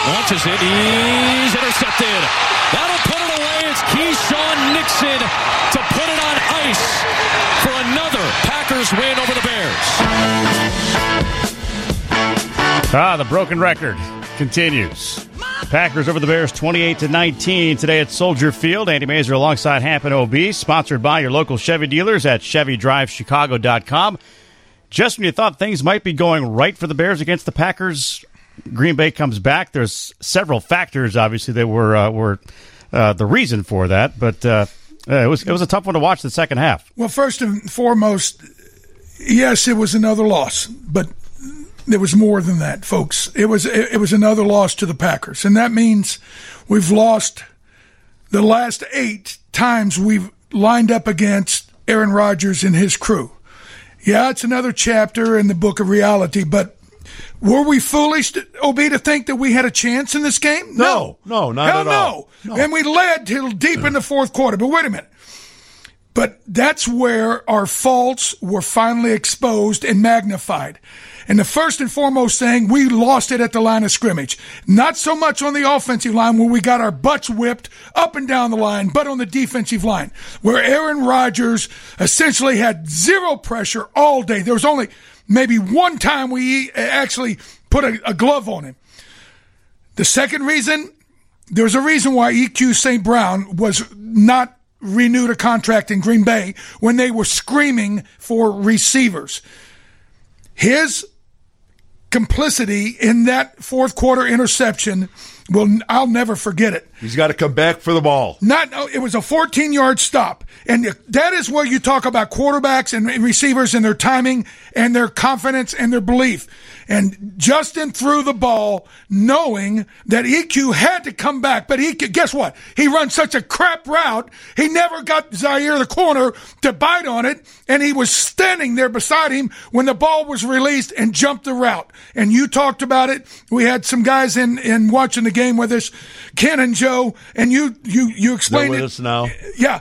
Launches it. He's intercepted. That'll put it away. It's Keyshawn Nixon to put it on ice for another Packers win over the Bears. The broken record continues. Packers over the Bears 28-19 today at Soldier Field. Andy Mazer alongside Hampton OB, sponsored by your local Chevy dealers at ChevyDriveChicago.com. Just when you thought things might be going right for the Bears against the Packers, Green Bay comes back. There's several factors, obviously, that were the reason for that, but it was a tough one to watch the second half. Well, first and foremost, yes, it was another loss, but there was more than that, folks. It was another loss to the Packers, and that means we've lost the last 8 times we've lined up against Aaron Rodgers and his crew. Yeah, it's another chapter in the book of reality, but were we foolish, OB, to think that we had a chance in this game? No, not at all. No. And we led till deep in the fourth quarter. But wait a minute. But that's where our faults were finally exposed and magnified. And the first and foremost thing, we lost it at the line of scrimmage. Not so much on the offensive line where we got our butts whipped up and down the line, but on the defensive line where Aaron Rodgers essentially had zero pressure all day. There was only maybe one time we actually put a glove on him. The second reason, there's a reason why EQ St. Brown was not renewed a contract in Green Bay when they were screaming for receivers. His complicity in that fourth quarter interception, I'll never forget it. He's got to come back for the ball. It was a 14-yard stop. And that is where you talk about quarterbacks and receivers and their timing and their confidence and their belief. And Justin threw the ball knowing that EQ had to come back. But guess what? He runs such a crap route, he never got Zaire the corner to bite on it. And he was standing there beside him when the ball was released and jumped the route. And you talked about it. We had some guys in watching the game with us, Ken and Joe, and you explained They're with it. us now. Yeah.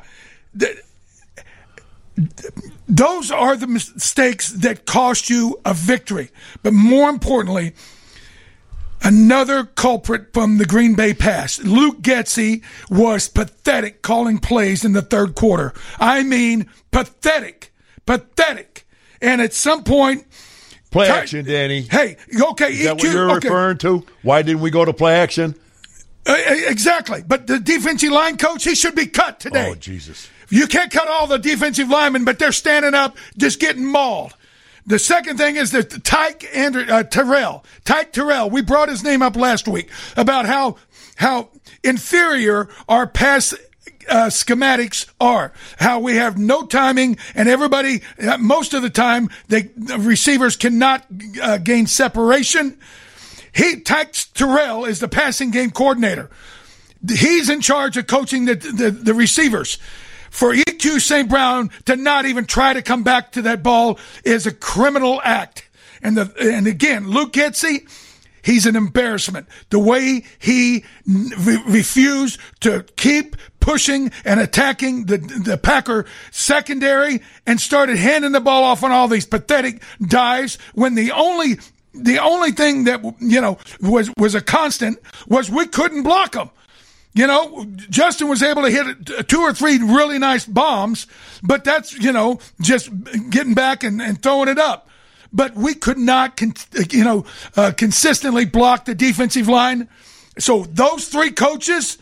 Those are the mistakes that cost you a victory. But more importantly, another culprit from the Green Bay past. Luke Getsy was pathetic calling plays in the third quarter. I mean, pathetic. Pathetic. And at some point... Play action, Danny. Hey, okay. Is that what you're referring to? Why didn't we go to play action? Exactly. But the defensive line coach, he should be cut today. Oh, Jesus. You can't cut all the defensive linemen, but they're standing up just getting mauled. The second thing is that Tyke Terrell, we brought his name up last week about how inferior our pass schematics are, how we have no timing, and everybody, most of the time, the receivers cannot gain separation. Tyke Terrell is the passing game coordinator. He's in charge of coaching the receivers. For EQ St. Brown to not even try to come back to that ball is a criminal act. And again, Luke Getsy, he's an embarrassment. The way he refused to keep pushing and attacking the Packer secondary and started handing the ball off on all these pathetic dives when the only thing that, was a constant was we couldn't block them. Justin was able to hit 2 or 3 really nice bombs, but that's, just getting back and throwing it up. But we could not, consistently block the defensive line. So those 3 coaches,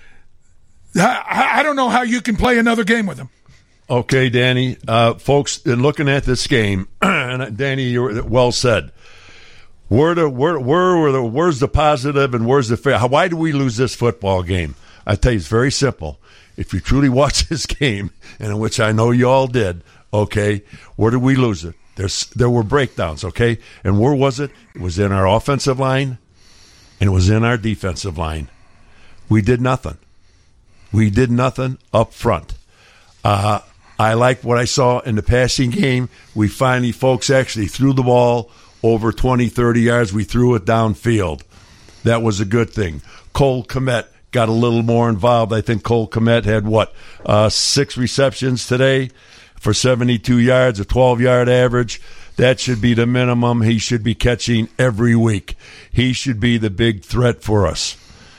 I don't know how you can play another game with them. Okay, Danny. Folks, in looking at this game, and Danny, you're well said. Where's the positive and where's the fair? Why do we lose this football game? I tell you, it's very simple. If you truly watch this game, and in which I know you all did, okay, where did we lose it? There were breakdowns, okay? And where was it? It was in our offensive line, and it was in our defensive line. We did nothing. We did nothing up front. I like what I saw in the passing game. We finally, folks, actually threw the ball over 20, 30 yards. We threw it downfield. That was a good thing. Cole Kmet got a little more involved. I think Cole Kmet had, 6 receptions today for 72 yards, a 12-yard average. That should be the minimum. He should be catching every week. He should be the big threat for us.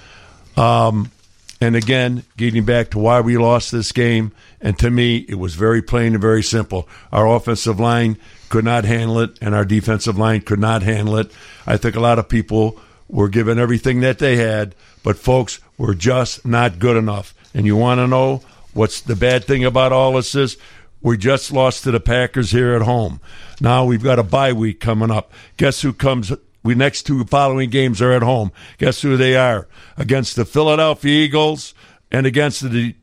And again, getting back to why we lost this game, and to me, it was very plain and very simple. Our offensive line could not handle it, and our defensive line could not handle it. I think a lot of people were given everything that they had, but folks, we're just not good enough. And you want to know what's the bad thing about all this is? We just lost to the Packers here at home. Now we've got a bye week coming up. Guess who comes? We next two following games are at home. Guess who they are? Against the Philadelphia Eagles and against the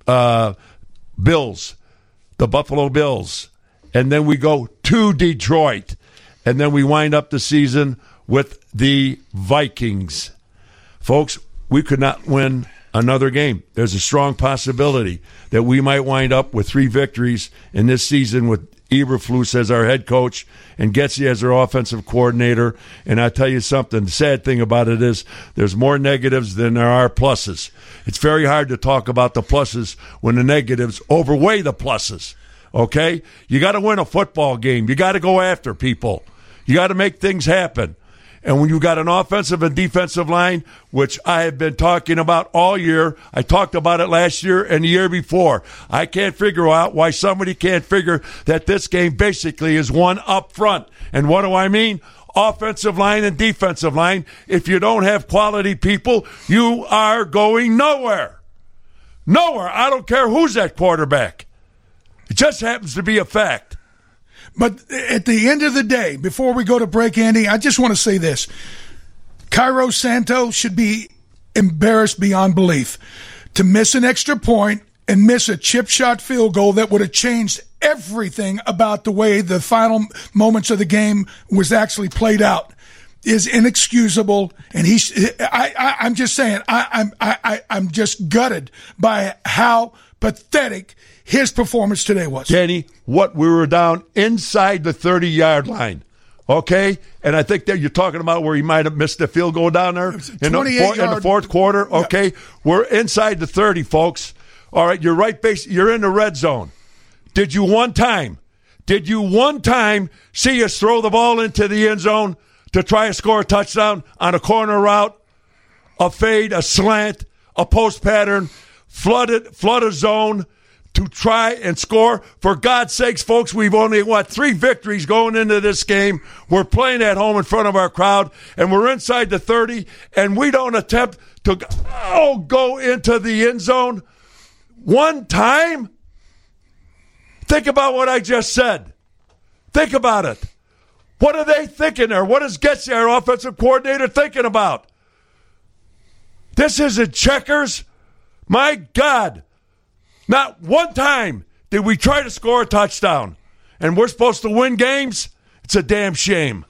Bills, the Buffalo Bills. And then we go to Detroit. And then we wind up the season with the Vikings. Folks, we could not win another game. There's a strong possibility that we might wind up with 3 victories in this season with Eberflus as our head coach and Getsy as our offensive coordinator. And I tell you something, the sad thing about it is there's more negatives than there are pluses. It's very hard to talk about the pluses when the negatives overweigh the pluses. Okay? You got to win a football game. You got to go after people. You got to make things happen. And when you got an offensive and defensive line, which I have been talking about all year, I talked about it last year and the year before. I can't figure out why somebody can't figure that this game basically is one up front. And what do I mean? Offensive line and defensive line. If you don't have quality people, you are going nowhere. Nowhere. I don't care who's that quarterback. It just happens to be a fact. But at the end of the day, before we go to break, Andy, I just want to say this. Cairo Santo should be embarrassed beyond belief to miss an extra point and miss a chip shot field goal that would have changed everything about the way the final moments of the game was actually played out is inexcusable. And I'm just saying, I'm just gutted by how pathetic his performance today was. Danny, what we were down inside the 30-yard line, okay? And I think that you're talking about where he might have missed the field goal down there in the fourth quarter, okay? Yeah. We're inside the 30, folks. All right, you're right base. You're in the red zone. Did you one time see us throw the ball into the end zone to try to score a touchdown on a corner route, a fade, a slant, a post pattern, flood a zone, to try and score? For God's sakes, folks, we've only, 3 victories going into this game. We're playing at home in front of our crowd, and we're inside the 30, and we don't attempt to go into the end zone one time? Think about what I just said. Think about it. What are they thinking there? What is Getsy, our offensive coordinator, thinking about? This isn't checkers. My God. Not one time did we try to score a touchdown. And we're supposed to win games? It's a damn shame.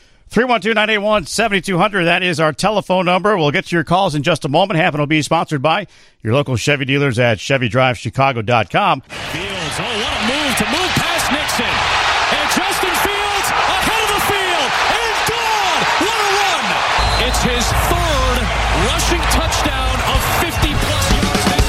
312-981-7200. That is our telephone number. We'll get to your calls in just a moment. Happen will be sponsored by your local Chevy dealers at ChevyDriveChicago.com. Fields, what a move to move past Nixon. And Justin Fields ahead of the field. And gone. What a run. It's his 3rd rushing touchdown of 50-plus yards this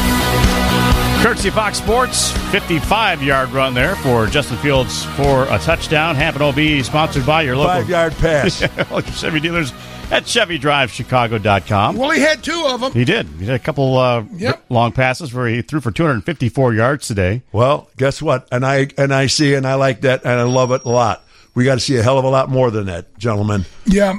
year. Courtesy Fox Sports, 55-yard run there for Justin Fields for a touchdown. Happen will be sponsored by your local 5-yard pass. Chevy dealers at ChevyDriveChicago.com. Well, he had 2 of them. He did. He had a couple long passes where he threw for 254 yards today. Well, guess what? And I see and I like that and I love it a lot. We got to see a hell of a lot more than that, gentlemen. Yeah.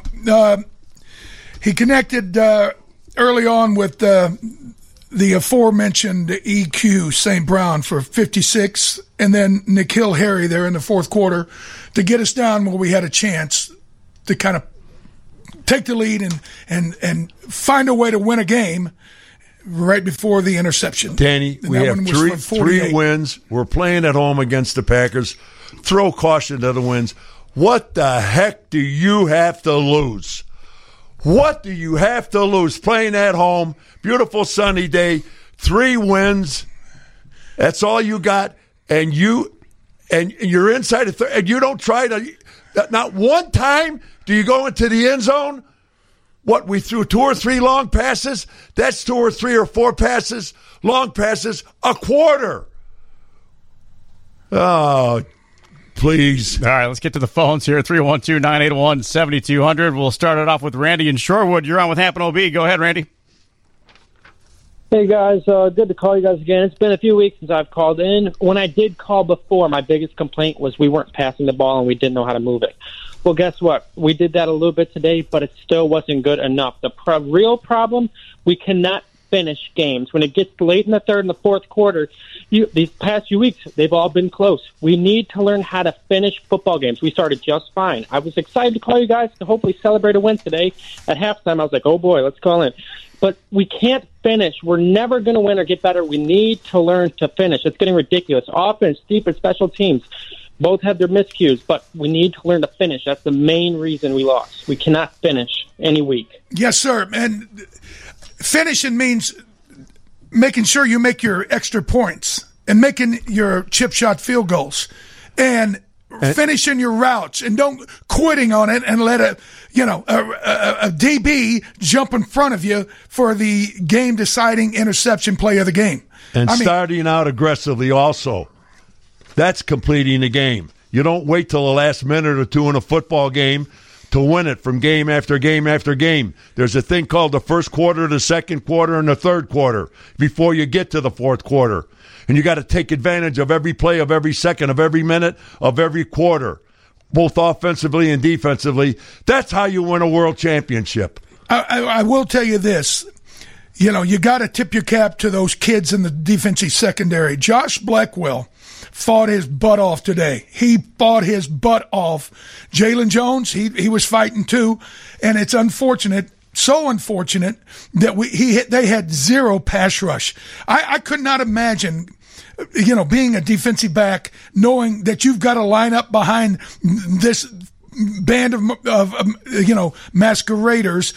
He connected early on with the aforementioned EQ St. Brown for 56, and then N'Keal Harry there in the fourth quarter to get us down where we had a chance to kind of take the lead and find a way to win a game right before the interception. Danny, we have three wins. We're playing at home against the Packers. Throw caution to the wins. What the heck do you have to lose? What do you have to lose? Playing at home, beautiful sunny day, 3 wins. That's all you got, and you're inside and you don't try to. Not one time do you go into the end zone. What, we threw 2 or 3 long passes? That's 2 or 3 or 4 passes, long passes, a quarter. Oh, please. All right, let's get to the phones here. 312-981-7200. We'll start it off with Randy in Shorewood. You're on with Happen OB. Go ahead, Randy. Hey, guys. Good to call you guys again. It's been a few weeks since I've called in. When I did call before, my biggest complaint was we weren't passing the ball and we didn't know how to move it. Well, guess what? We did that a little bit today, but it still wasn't good enough. The real problem, we cannot finish games. When it gets late in the third and the fourth quarter, these past few weeks, they've all been close. We need to learn how to finish football games. We started just fine. I was excited to call you guys to hopefully celebrate a win today. At halftime, I was like, oh, boy, let's call in. But we can't finish. We're never going to win or get better. We need to learn to finish. It's getting ridiculous. Offense, defense, special teams, both have their miscues, but we need to learn to finish. That's the main reason we lost. We cannot finish any week. Yes, sir. And finishing means making sure you make your extra points and making your chip shot field goals and finishing your routes and don't quitting on it and let a DB jump in front of you for the game deciding interception play of the game. And starting out aggressively also. That's completing the game. You don't wait till the last minute or two in a football game to win it from game after game after game. There's a thing called the first quarter, the second quarter, and the third quarter before you get to the fourth quarter. And you got to take advantage of every play, of every second, of every minute, of every quarter, both offensively and defensively. That's how you win a world championship. I will tell you this. You got to tip your cap to those kids in the defensive secondary. Josh Blackwell fought his butt off today. He fought his butt off. Jalen Jones, he was fighting too, and it's unfortunate, so unfortunate that they had zero pass rush. I could not imagine, being a defensive back, knowing that you've got to line up behind this band of masqueraders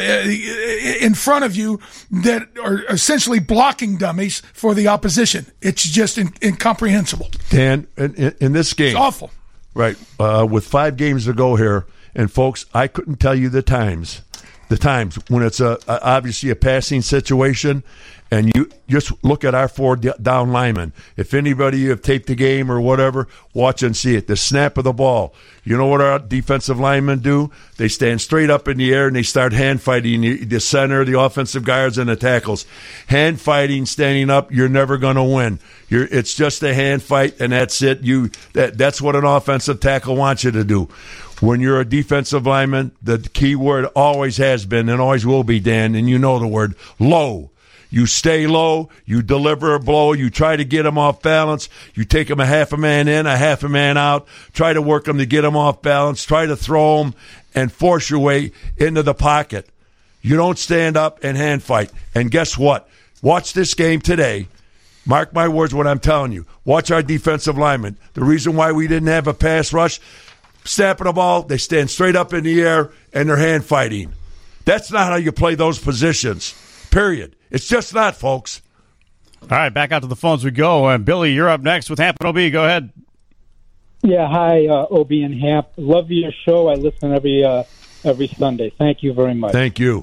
in front of you that are essentially blocking dummies for the opposition. It's just incomprehensible. Dan, in this game, it's awful. Right, with 5 games to go here, and folks, I couldn't tell you the times when it's obviously a passing situation. And you just look at our 4 down linemen. If anybody you have taped the game or whatever, watch and see it. The snap of the ball. You know what our defensive linemen do? They stand straight up in the air and they start hand fighting the center, the offensive guards, and the tackles. Hand fighting, standing up, you're never going to win. It's just a hand fight, and that's it. That's what an offensive tackle wants you to do. When you're a defensive lineman, the key word always has been and always will be, Dan, and you know the word, low. You stay low, you deliver a blow, you try to get them off balance, you take them a half a man in, a half a man out, try to work them to get them off balance, try to throw them and force your way into the pocket. You don't stand up and hand fight. And guess what? Watch this game today. Mark my words what I'm telling you. Watch our defensive linemen. The reason why we didn't have a pass rush, snapping the ball, they stand straight up in the air and they're hand fighting. That's not how you play those positions, period. It's just not, folks. All right, back out to the phones we go. Billy, you're up next with Happen OB. Go ahead. Yeah, hi, OB and Hap. Love your show. I listen every Sunday. Thank you very much. Thank you.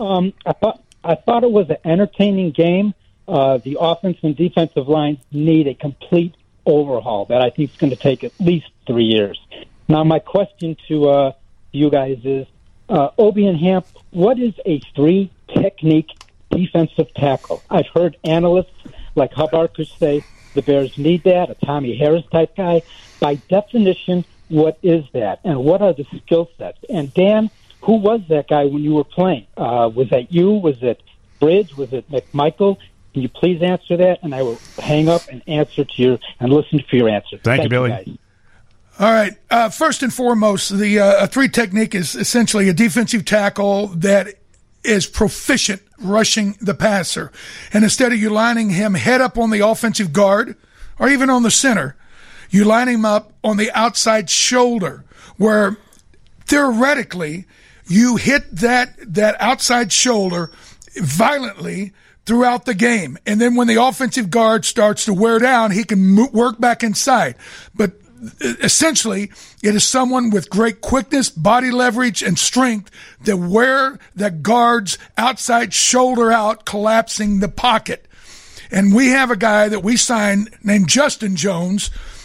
I thought it was an entertaining game. The offense and defensive lines need a complete overhaul that I think is going to take at least 3 years. Now, my question to you guys is, OB and Hap, what is a 3-technique defensive tackle? I've heard analysts like Hubarkers say the Bears need that, a Tommy Harris type guy. By definition, what is that? And what are the skill sets? And Dan, who was that guy when you were playing? Was that you? Was it Bridge? Was it McMichael? Can you please answer that? And I will hang up and listen for your answer. Thank you, Billy. Guys. All right. First and foremost, the a 3-technique is essentially a defensive tackle that is proficient rushing the passer. And instead of you lining him head up on the offensive guard or even on the center, you line him up on the outside shoulder where theoretically you hit that outside shoulder violently throughout the game. And then when the offensive guard starts to wear down, he can work back inside. But essentially, it is someone with great quickness, body leverage, and strength that wear the guard's outside shoulder out, collapsing the pocket. And we have a guy that we signed named Justin Jones,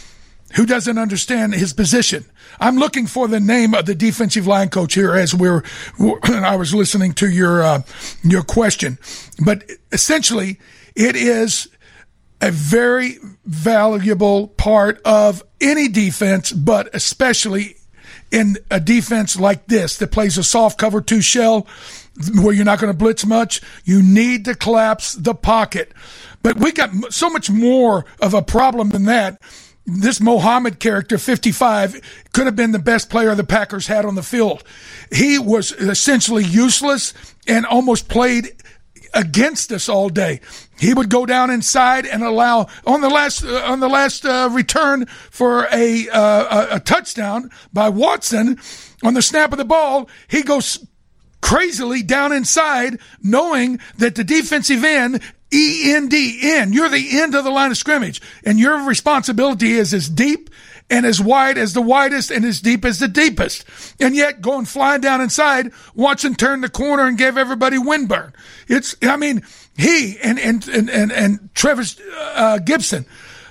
who doesn't understand his position. I'm looking for the name of the defensive line coach here as I was listening to your question. But essentially, it is a very valuable part of any defense, but especially in a defense like this that plays a soft cover 2 shell where you're not going to blitz much. You need to collapse the pocket. But we got so much more of a problem than that. This Mohammed character, 55, could have been the best player the Packers had on the field. He was essentially useless and almost played against us all day. He would go down inside and allow on the last return for a touchdown by Watson on the snap of the ball. He goes crazily down inside, knowing that the defensive end. E-N-D, you're the end of the line of scrimmage, and your responsibility is as deep and as wide as the widest and as deep as the deepest. And yet, going flying down inside, Watson turned the corner and gave everybody windburn. He and Travis Gibson,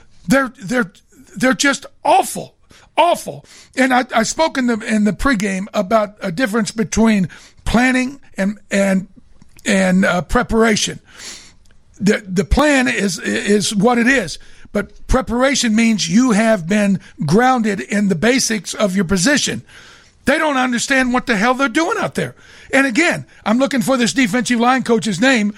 they're just awful. And I spoke in the pregame about a difference between planning and preparation. The plan is what it is, but preparation means you have been grounded in the basics of your position. They don't understand what the hell they're doing out there. And again, I'm looking for this defensive line coach's name.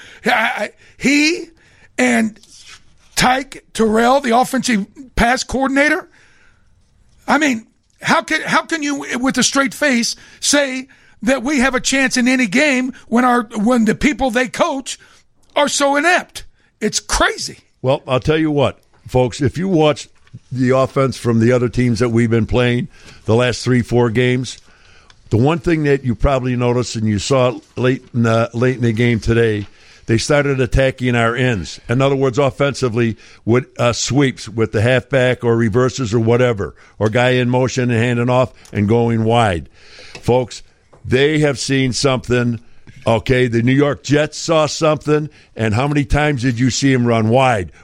He and Tyke Terrell, the offensive pass coordinator. I mean, how can you, with a straight face, say that we have a chance in any game when the people they coach are so inept? It's crazy. Well, I'll tell you what, folks, if you watch the offense from the other teams that we've been playing the last 3-4 games, the one thing that you probably noticed and you saw late in the game today, they started attacking our ends. In other words, offensively, with sweeps with the halfback or reverses or whatever, or guy in motion and handing off and going wide. Folks, they have seen something. Okay, the New York Jets saw something, and how many times did you see him run wide?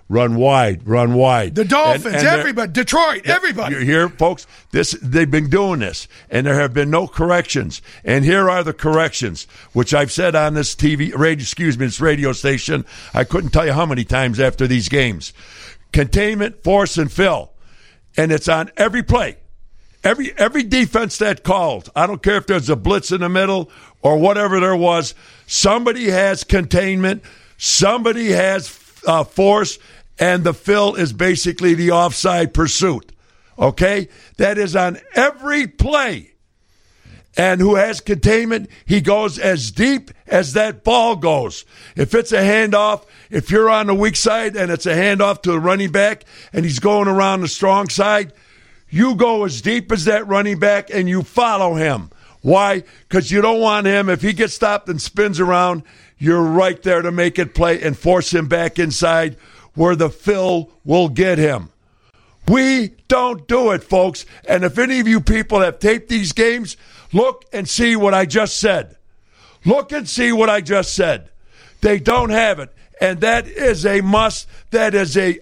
The Dolphins, everybody, Detroit, everybody. You hear, folks? They've been doing this, and there have been no corrections. And here are the corrections, which I've said on this this radio station. I couldn't tell you how many times after these games. Containment, force, and fill, and it's on every play. Every defense that called, I don't care if there's a blitz in the middle or whatever there was, somebody has containment, somebody has force, and the fill is basically the offside pursuit. Okay? That is on every play. And who has containment, he goes as deep as that ball goes. If it's a handoff, if you're on the weak side and it's a handoff to the running back and he's going around the strong side, you go as deep as that running back and you follow him. Why? Because you don't want him, if he gets stopped and spins around, you're right there to make it play and force him back inside where the fill will get him. We don't do it, folks. And if any of you people have taped these games, look and see what I just said. Look and see what I just said. They don't have it. And that is a must. That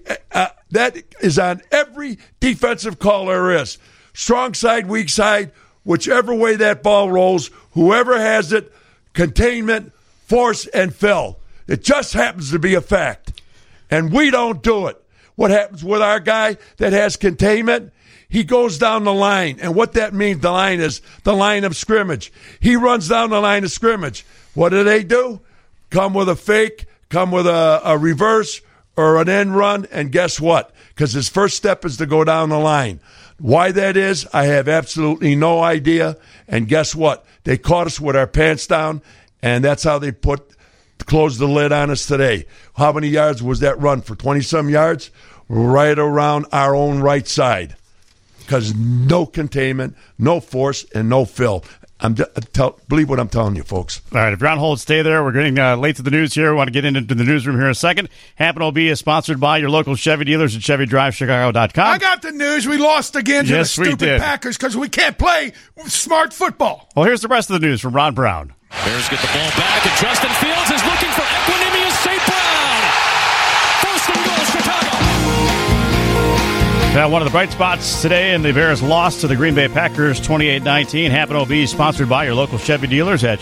is on every defensive call there is. Strong side, weak side, whichever way that ball rolls, whoever has it, containment, force, and fill. It just happens to be a fact. And we don't do it. What happens with our guy that has containment? He goes down the line. And what that means, the line is the line of scrimmage. He runs down the line of scrimmage. What do? Come with a fake, come with a reverse or an end run, and guess what? Because his first step is to go down the line. Why that is, I have absolutely no idea. And guess what? They caught us with our pants down, and that's how they closed the lid on us today. How many yards was that run for? 20-some yards? Right around our own right side. Because no containment, no force, and no fill. Believe what I'm telling you, folks. All right, if you're on hold, stay there. We're getting late to the news here. We want to get into the newsroom here in a second. Happen OB is sponsored by your local Chevy dealers at ChevyDriveChicago.com. I got the news. We lost again to the stupid Packers because we can't play smart football. Well, here's the rest of the news from Ron Brown. Bears get the ball back, and Justin Fields is looking for Equanimeous St. Brown. First and goal, Chicago. Now, one of the bright spots today in the Bears' loss to the Green Bay Packers 28-19. Happen OB, sponsored by your local Chevy dealers at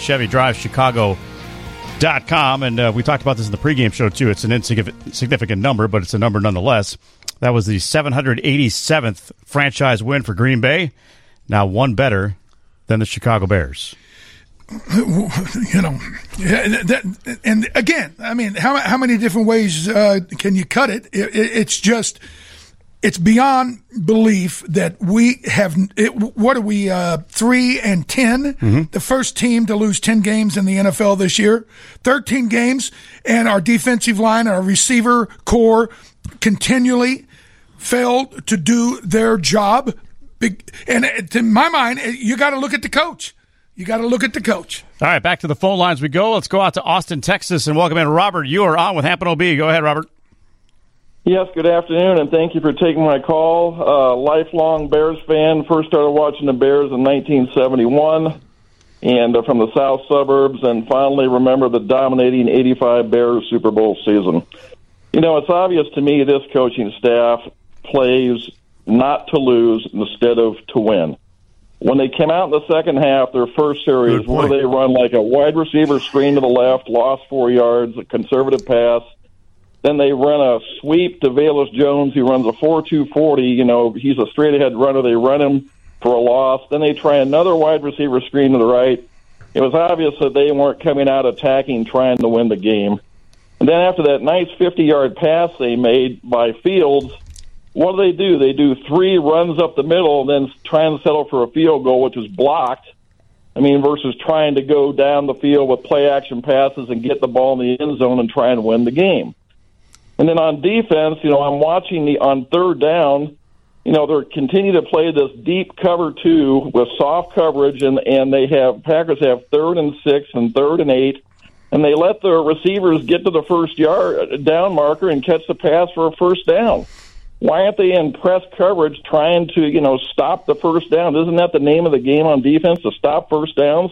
ChevyDriveChicago.com. And we talked about this in the pregame show, too. It's an insignificant number, but it's a number nonetheless. That was the 787th franchise win for Green Bay. Now one better than the Chicago Bears. You know, and again, I mean, how many different ways can you cut it? It's just, it's beyond belief that we have. What are we? 3-10, the first team to lose 10 games in the NFL this year, 13 games, and our defensive line, our receiver core, continually failed to do their job. And to my mind, you got to look at the coach. You got to look at the coach. All right, back to the phone lines we go. Let's go out to Austin, Texas, and welcome in Robert. You are on with Happen OB. Go ahead, Robert. Yes, good afternoon, and thank you for taking my call. Lifelong Bears fan. First started watching the Bears in 1971, and from the south suburbs, and finally remember the dominating 85 Bears Super Bowl season. You know, it's obvious to me this coaching staff plays not to lose instead of to win. When they came out in the second half, their first series, where they run like a wide receiver screen to the left, lost 4 yards, a conservative pass. Then they run a sweep to Velus Jones, who runs a 4.240. You know, he's a straight-ahead runner. They run him for a loss. Then they try another wide receiver screen to the right. It was obvious that they weren't coming out attacking, trying to win the game. And then after that nice 50-yard pass they made by Fields, what do? They do 3 runs up the middle and then try and settle for a field goal, which is blocked. I mean, versus trying to go down the field with play-action passes and get the ball in the end zone and try and win the game. And then on defense, you know, I'm watching on third down, you know, they're continuing to play this deep cover 2 with soft coverage, and Packers have 3rd and 6 and 3rd and 8, and they let the receivers get to the first yard down marker and catch the pass for a first down. Why aren't they in press coverage trying to, you know, stop the first down? Isn't that the name of the game on defense, to stop first downs?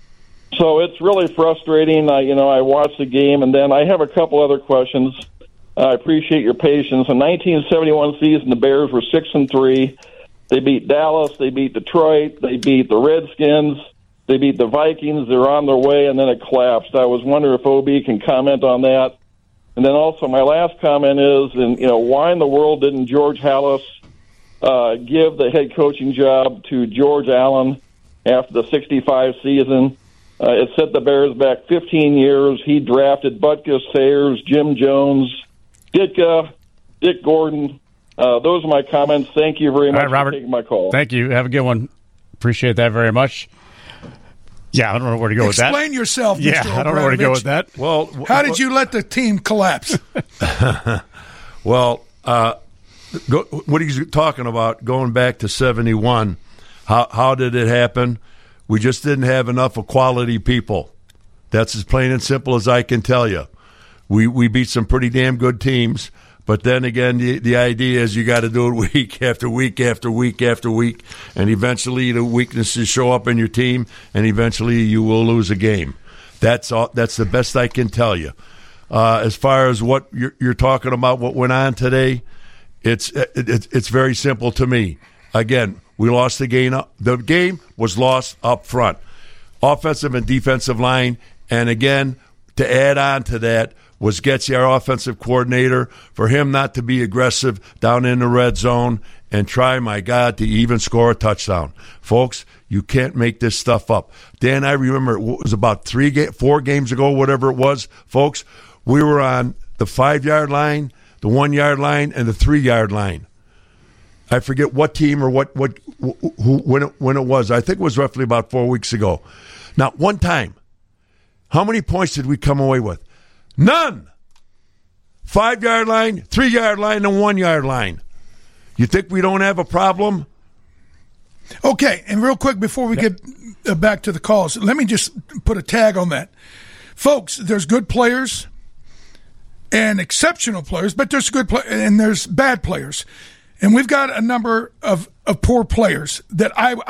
So it's really frustrating. You know, I watched the game, and then I have a couple other questions. I appreciate your patience. In 1971 season, the Bears were 6-3. They beat Dallas. They beat Detroit. They beat the Redskins. They beat the Vikings. They're on their way, and then it collapsed. I was wondering if OB can comment on that. And then also my last comment is, you know, why in the world didn't George Halas give the head coaching job to George Allen after the 65 season? It set the Bears back 15 years. He drafted Butkus, Sayers, Jim Jones, Ditka, Dick Gordon. Those are my comments. Thank you very much, right, Robert, for taking my call. Thank you. Have a good one. Appreciate that very much. Yeah, I don't know where to go with that. Explain yourself, Mr. Yeah, I don't know where to go with that. Well, how did you let the team collapse? Well, what he's talking about, going back to 71, how did it happen? We just didn't have enough of quality people. That's as plain and simple as I can tell you. We beat some pretty damn good teams, but then again, the idea is you got to do it week after week after week after week, and eventually the weaknesses show up in your team, and eventually you will lose a game. That's all. That's the best I can tell you. As far as what you're talking about, what went on today, it's very simple to me. Again, we lost the game. The game was lost up front, offensive and defensive line, and again, to add on to that was Getsy, our offensive coordinator, for him not to be aggressive down in the red zone and try, my God, to even score a touchdown. Folks, you can't make this stuff up. Dan, I remember it was about 4 games ago, whatever it was, folks, we were on the 5-yard line, the 1-yard line, and the 3-yard line. I forget what team or when it was. I think it was roughly about 4 weeks ago. Not one time. How many points did we come away with? None. 5-yard line, 3-yard line, and 1-yard line. You think we don't have a problem? Okay, and real quick before we get back to the calls, let me just put a tag on that. Folks, there's good players and exceptional players, but there's good and there's bad players. And we've got a number of poor players that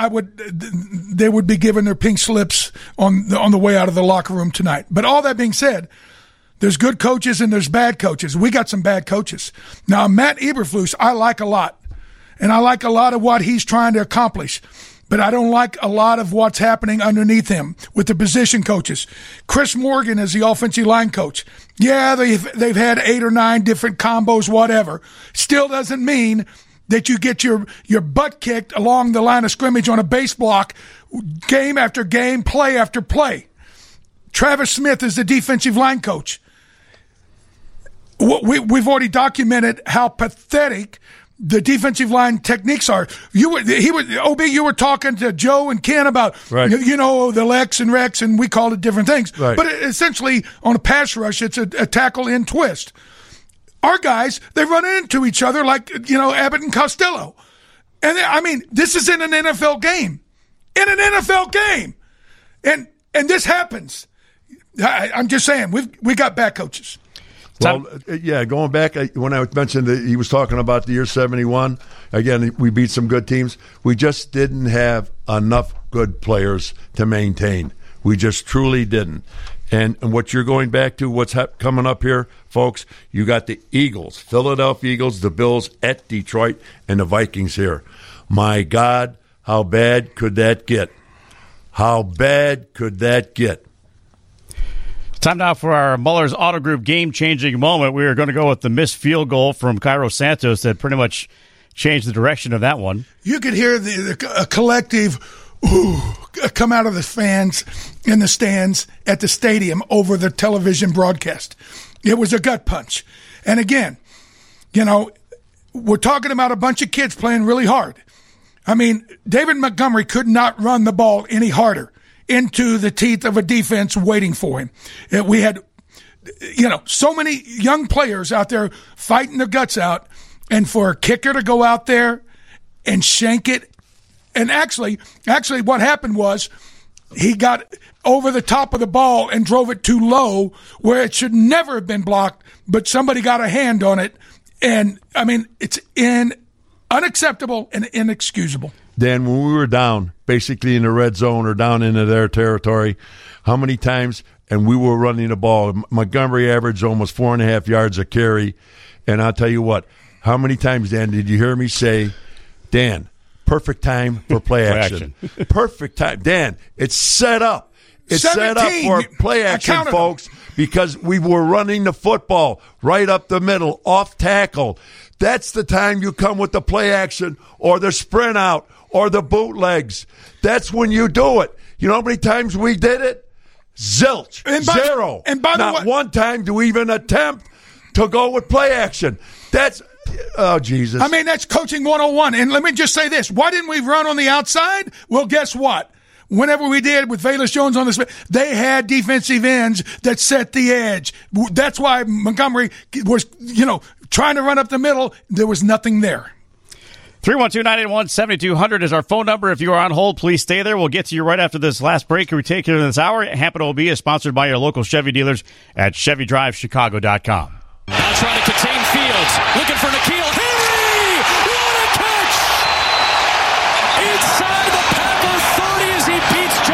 they would be given their pink slips on the way out of the locker room tonight. But all that being said, there's good coaches and there's bad coaches. We got some bad coaches. Now, Matt Eberflus, I like a lot. and I like a lot of what he's trying to accomplish. But I don't like a lot of what's happening underneath him with the position coaches. Chris Morgan is the offensive line coach. Yeah, they've had 8 or 9 different combos, whatever. Still doesn't mean that you get your butt kicked along the line of scrimmage on a base block game after game, play after play. Travis Smith is the defensive line coach. We've already documented how pathetic the defensive line techniques are. You were talking to Joe and Ken about, right, the Lex and Rex, and we called it different things. Right. But essentially, on a pass rush, it's a tackle in twist. Our guys, they run into each other like, Abbott and Costello. And this is in an NFL game. In an NFL game. And this happens. I'm just saying, we got bad coaches. Well, yeah, going back, when I mentioned that he was talking about the year 71, again, we beat some good teams. We just didn't have enough good players to maintain. We just truly didn't. And what you're going back to, what's coming up here, folks, you got the Eagles, Philadelphia Eagles, the Bills at Detroit, and the Vikings here. My God, how bad could that get? How bad could that get? Time now for our Muller's Auto Group game-changing moment. We are going to go with the missed field goal from Cairo Santos that pretty much changed the direction of that one. You could hear a collective ooh come out of the fans in the stands at the stadium over the television broadcast. It was a gut punch. And again, we're talking about a bunch of kids playing really hard. David Montgomery could not run the ball any harder into the teeth of a defense waiting for him. We had, so many young players out there fighting their guts out, and for a kicker to go out there and shank it. And actually what happened was he got over the top of the ball and drove it too low where it should never have been blocked, but somebody got a hand on it. And, it's unacceptable and inexcusable. Dan, when we were down, basically in the red zone or down into their territory, how many times, and we were running the ball, Montgomery averaged almost 4.5 yards a carry, and I'll tell you what, how many times, Dan, did you hear me say, Dan, perfect time for play action. Perfect time. Dan, it's set up. It's 17, set up for play action, folks, because we were running the football right up the middle, off tackle. That's the time you come with the play action or the sprint out or the bootlegs. That's when you do it. You know how many times we did it? Zilch. Zero. And by Not the way, one time do we even attempt to go with play action. That's, oh, Jesus. That's coaching 101. And let me just say this. Why didn't we run on the outside? Well, guess what? Whenever we did with Velus Jones on this, they had defensive ends that set the edge. That's why Montgomery was, trying to run up the middle. There was nothing there. 312-981-7200 is our phone number. If you are on hold, please stay there. We'll get to you right after this last break we take here in this hour. Happen OB is sponsored by your local Chevy dealers at ChevyDriveChicago.com. Now trying to contain Fields. Looking for N'Keal Harry! What a catch! Inside the Packer 30 as he beats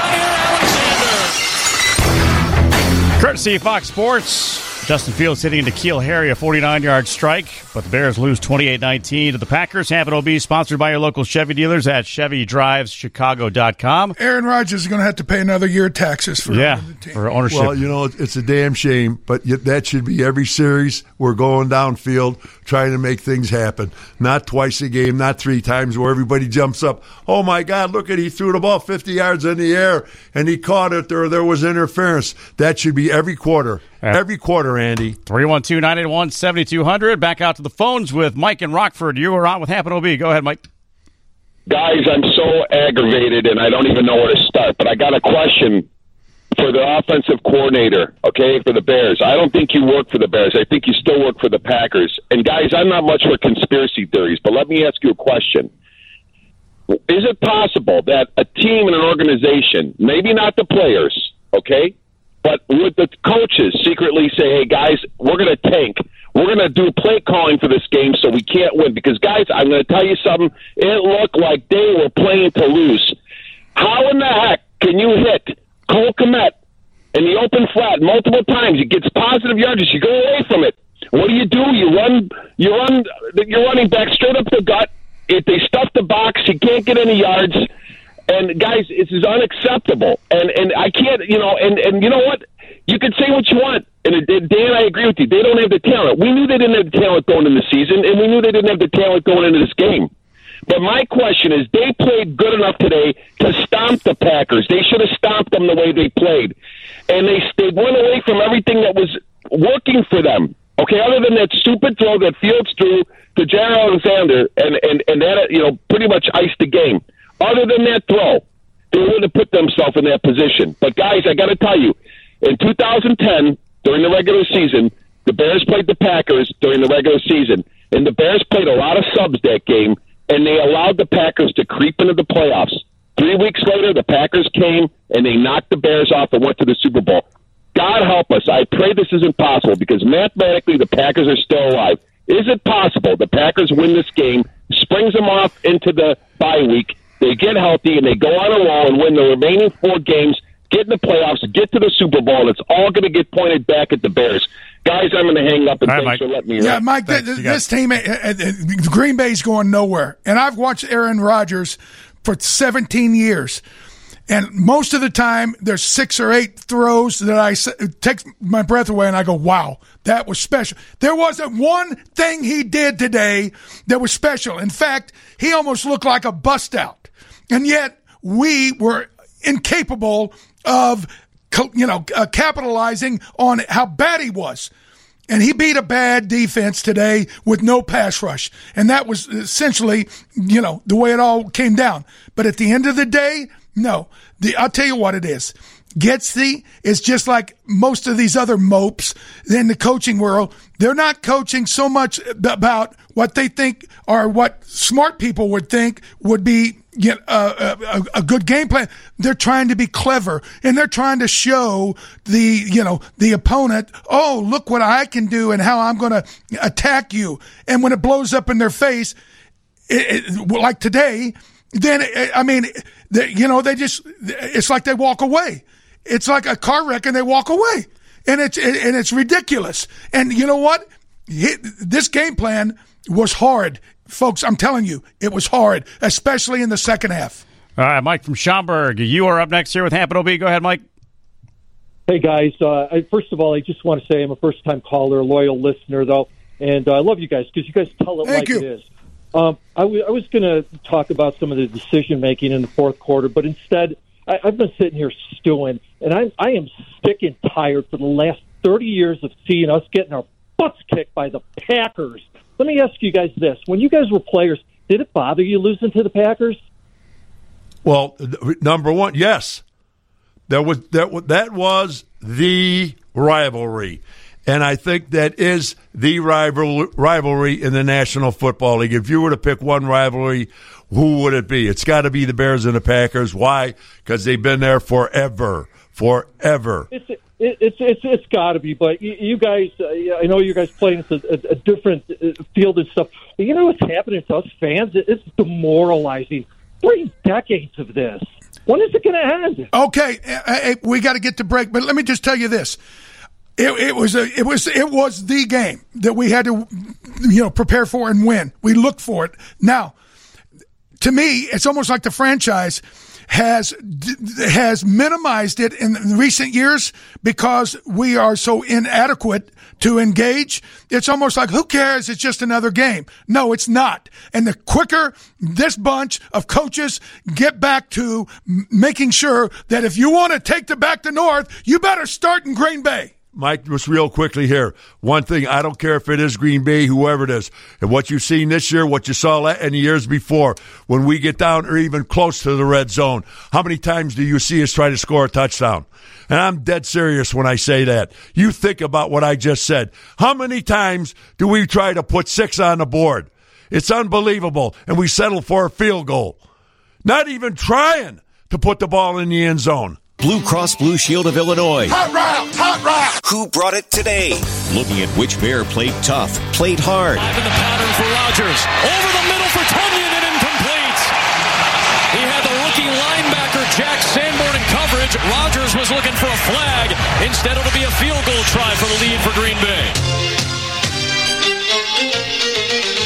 Jaire Alexander. Courtesy of Fox Sports. Justin Fields hitting N'Keal Harry, a 49-yard strike, but the Bears lose 28-19 to the Packers. Happen OB sponsored by your local Chevy dealers at ChevyDrivesChicago.com. Aaron Rodgers is going to have to pay another year of taxes for ownership. Well, it's a damn shame, but that should be every series. We're going downfield trying to make things happen. Not twice a game, not 3 times where everybody jumps up. Oh, my God, look he threw the ball 50 yards in the air, and he caught it, or there was interference. That should be every quarter. Every quarter, Andy. 312-981-7200. Back out to the phones with Mike and Rockford. You are on with Happen OB. Go ahead, Mike. Guys, I'm so aggravated, and I don't even know where to start. But I got a question for the offensive coordinator, okay, for the Bears. I don't think you work for the Bears. I think you still work for the Packers. And, guys, I'm not much for conspiracy theories, but let me ask you a question. Is it possible that a team and an organization, maybe not the players, okay, but would the coaches secretly say, hey, guys, we're going to tank. We're going to do play calling for this game so we can't win. Because, guys, I'm going to tell you something. It looked like they were playing to lose. How in the heck can you hit Cole Kmet in the open flat multiple times? He gets positive yardage. You go away from it. What do? You run your running back straight up the gut. If they stuff the box, he can't get any yards. And guys, this is unacceptable. And I can't, and you know what? You can say what you want. And Dan, I agree with you. They don't have the talent. We knew they didn't have the talent going into the season, and we knew they didn't have the talent going into this game. But my question is, they played good enough today to stomp the Packers. They should have stomped them the way they played. And they went away from everything that was working for them. Okay, other than that stupid throw that Fields threw to Jared Alexander, and that, pretty much iced the game. Other than that throw, they would have put themselves in that position. But, guys, I got to tell you, in 2010, during the regular season, the Bears played the Packers during the regular season, and the Bears played a lot of subs that game, and they allowed the Packers to creep into the playoffs. 3 weeks later, the Packers came, and they knocked the Bears off and went to the Super Bowl. God help us. I pray this isn't possible, because mathematically the Packers are still alive. Is it possible the Packers win this game, springs them off into the bye week, they get healthy, and they go on a roll and win the remaining 4 games, get in the playoffs, get to the Super Bowl, and it's all going to get pointed back at the Bears. Guys, I'm going to hang up, and thanks for letting me Yeah, run. Mike, this team, Green Bay's going nowhere. And I've watched Aaron Rodgers for 17 years. And most of the time, there's 6 or 8 throws that I take my breath away, and I go, wow, that was special. There wasn't one thing he did today that was special. In fact, he almost looked like a bust-out. And yet, we were incapable of capitalizing on how bad he was. And he beat a bad defense today with no pass rush. And that was essentially, the way it all came down. But at the end of the day, no. I'll tell you what it is. Getsy is just like most of these other mopes in the coaching world. They're not coaching so much about what they think or what smart people would think would be a good game plan. They're trying to be clever, and they're trying to show the opponent, oh, look what I can do and how I'm going to attack you. And when it blows up in their face, like today, then they just, it's like they walk away. It's like a car wreck and they walk away, and it's ridiculous. And you know what? This game plan was hard, folks. I'm telling you, it was hard, especially in the second half. All right, Mike from Schaumburg, you are up next here with Hampton OB. Go ahead, Mike. Hey guys, first of all, I just want to say I'm a first-time caller, a loyal listener, though, and I love you guys because you guys tell it like it is. I was going to talk about some of the decision-making in the fourth quarter, but instead, I've been sitting here stewing, and I am sick and tired for the last 30 years of seeing us getting our butts kicked by the Packers. Let me ask you guys this. When you guys were players, did it bother you losing to the Packers? Well, number one, yes. That was the rivalry. And I think that is the rivalry in the National Football League. If you were to pick one rivalry, who would it be? It's got to be the Bears and the Packers. Why? Because they've been there forever. It's got to be. But you guys, I know you guys playing a different field and stuff. But you know what's happening to us fans? It's demoralizing. 3 decades of this. When is it going to end? Okay, we got to get to break. But let me just tell you this. It was the game that we had to, prepare for and win. We looked for it. Now, to me, it's almost like the franchise has minimized it in recent years because we are so inadequate to engage. It's almost like, who cares? It's just another game. No, it's not. And the quicker this bunch of coaches get back to making sure that if you want to take the back to north, you better start in Green Bay. Mike, just real quickly here. One thing, I don't care if it is Green Bay, whoever it is, and what you've seen this year, what you saw in the years before, when we get down or even close to the red zone, how many times do you see us try to score a touchdown? And I'm dead serious when I say that. You think about what I just said. How many times do we try to put 6 on the board? It's unbelievable, and we settle for a field goal. Not even trying to put the ball in the end zone. Blue Cross Blue Shield of Illinois. Hot route. Who brought it today? Looking at which Bear played tough, played hard. Live in the pattern for Rodgers. Over the middle for Tunyon and incomplete. He had the rookie linebacker Jack Sanborn in coverage. Rodgers was looking for a flag. Instead, it'll be a field goal try for the lead for Green Bay.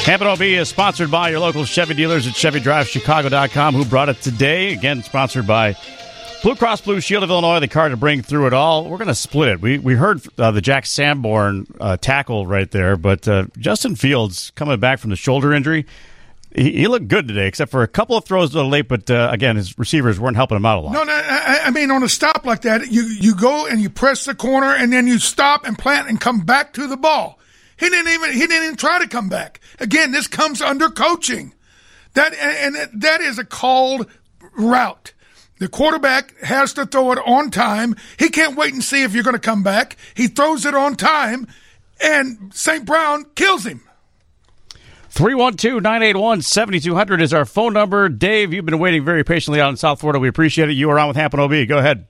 Hampton OB is sponsored by your local Chevy dealers at ChevyDriveChicago.com, who brought it today. Again, sponsored by Blue Cross Blue Shield of Illinois, the car to bring through it all. We're going to split it. We heard the Jack Sanborn tackle right there, but Justin Fields coming back from the shoulder injury, he looked good today, except for a couple of throws a little late, but again, his receivers weren't helping him out a lot. No, I mean, on a stop like that, you go and you press the corner, and then you stop and plant and come back to the ball. He didn't even try to come back. Again, this comes under coaching. That is a called route. The quarterback has to throw it on time. He can't wait and see if you're going to come back. He throws it on time, and St. Brown kills him. 312-981-7200 is our phone number. Dave, you've been waiting very patiently out in South Florida. We appreciate it. You are on with Hampton OB. Go ahead.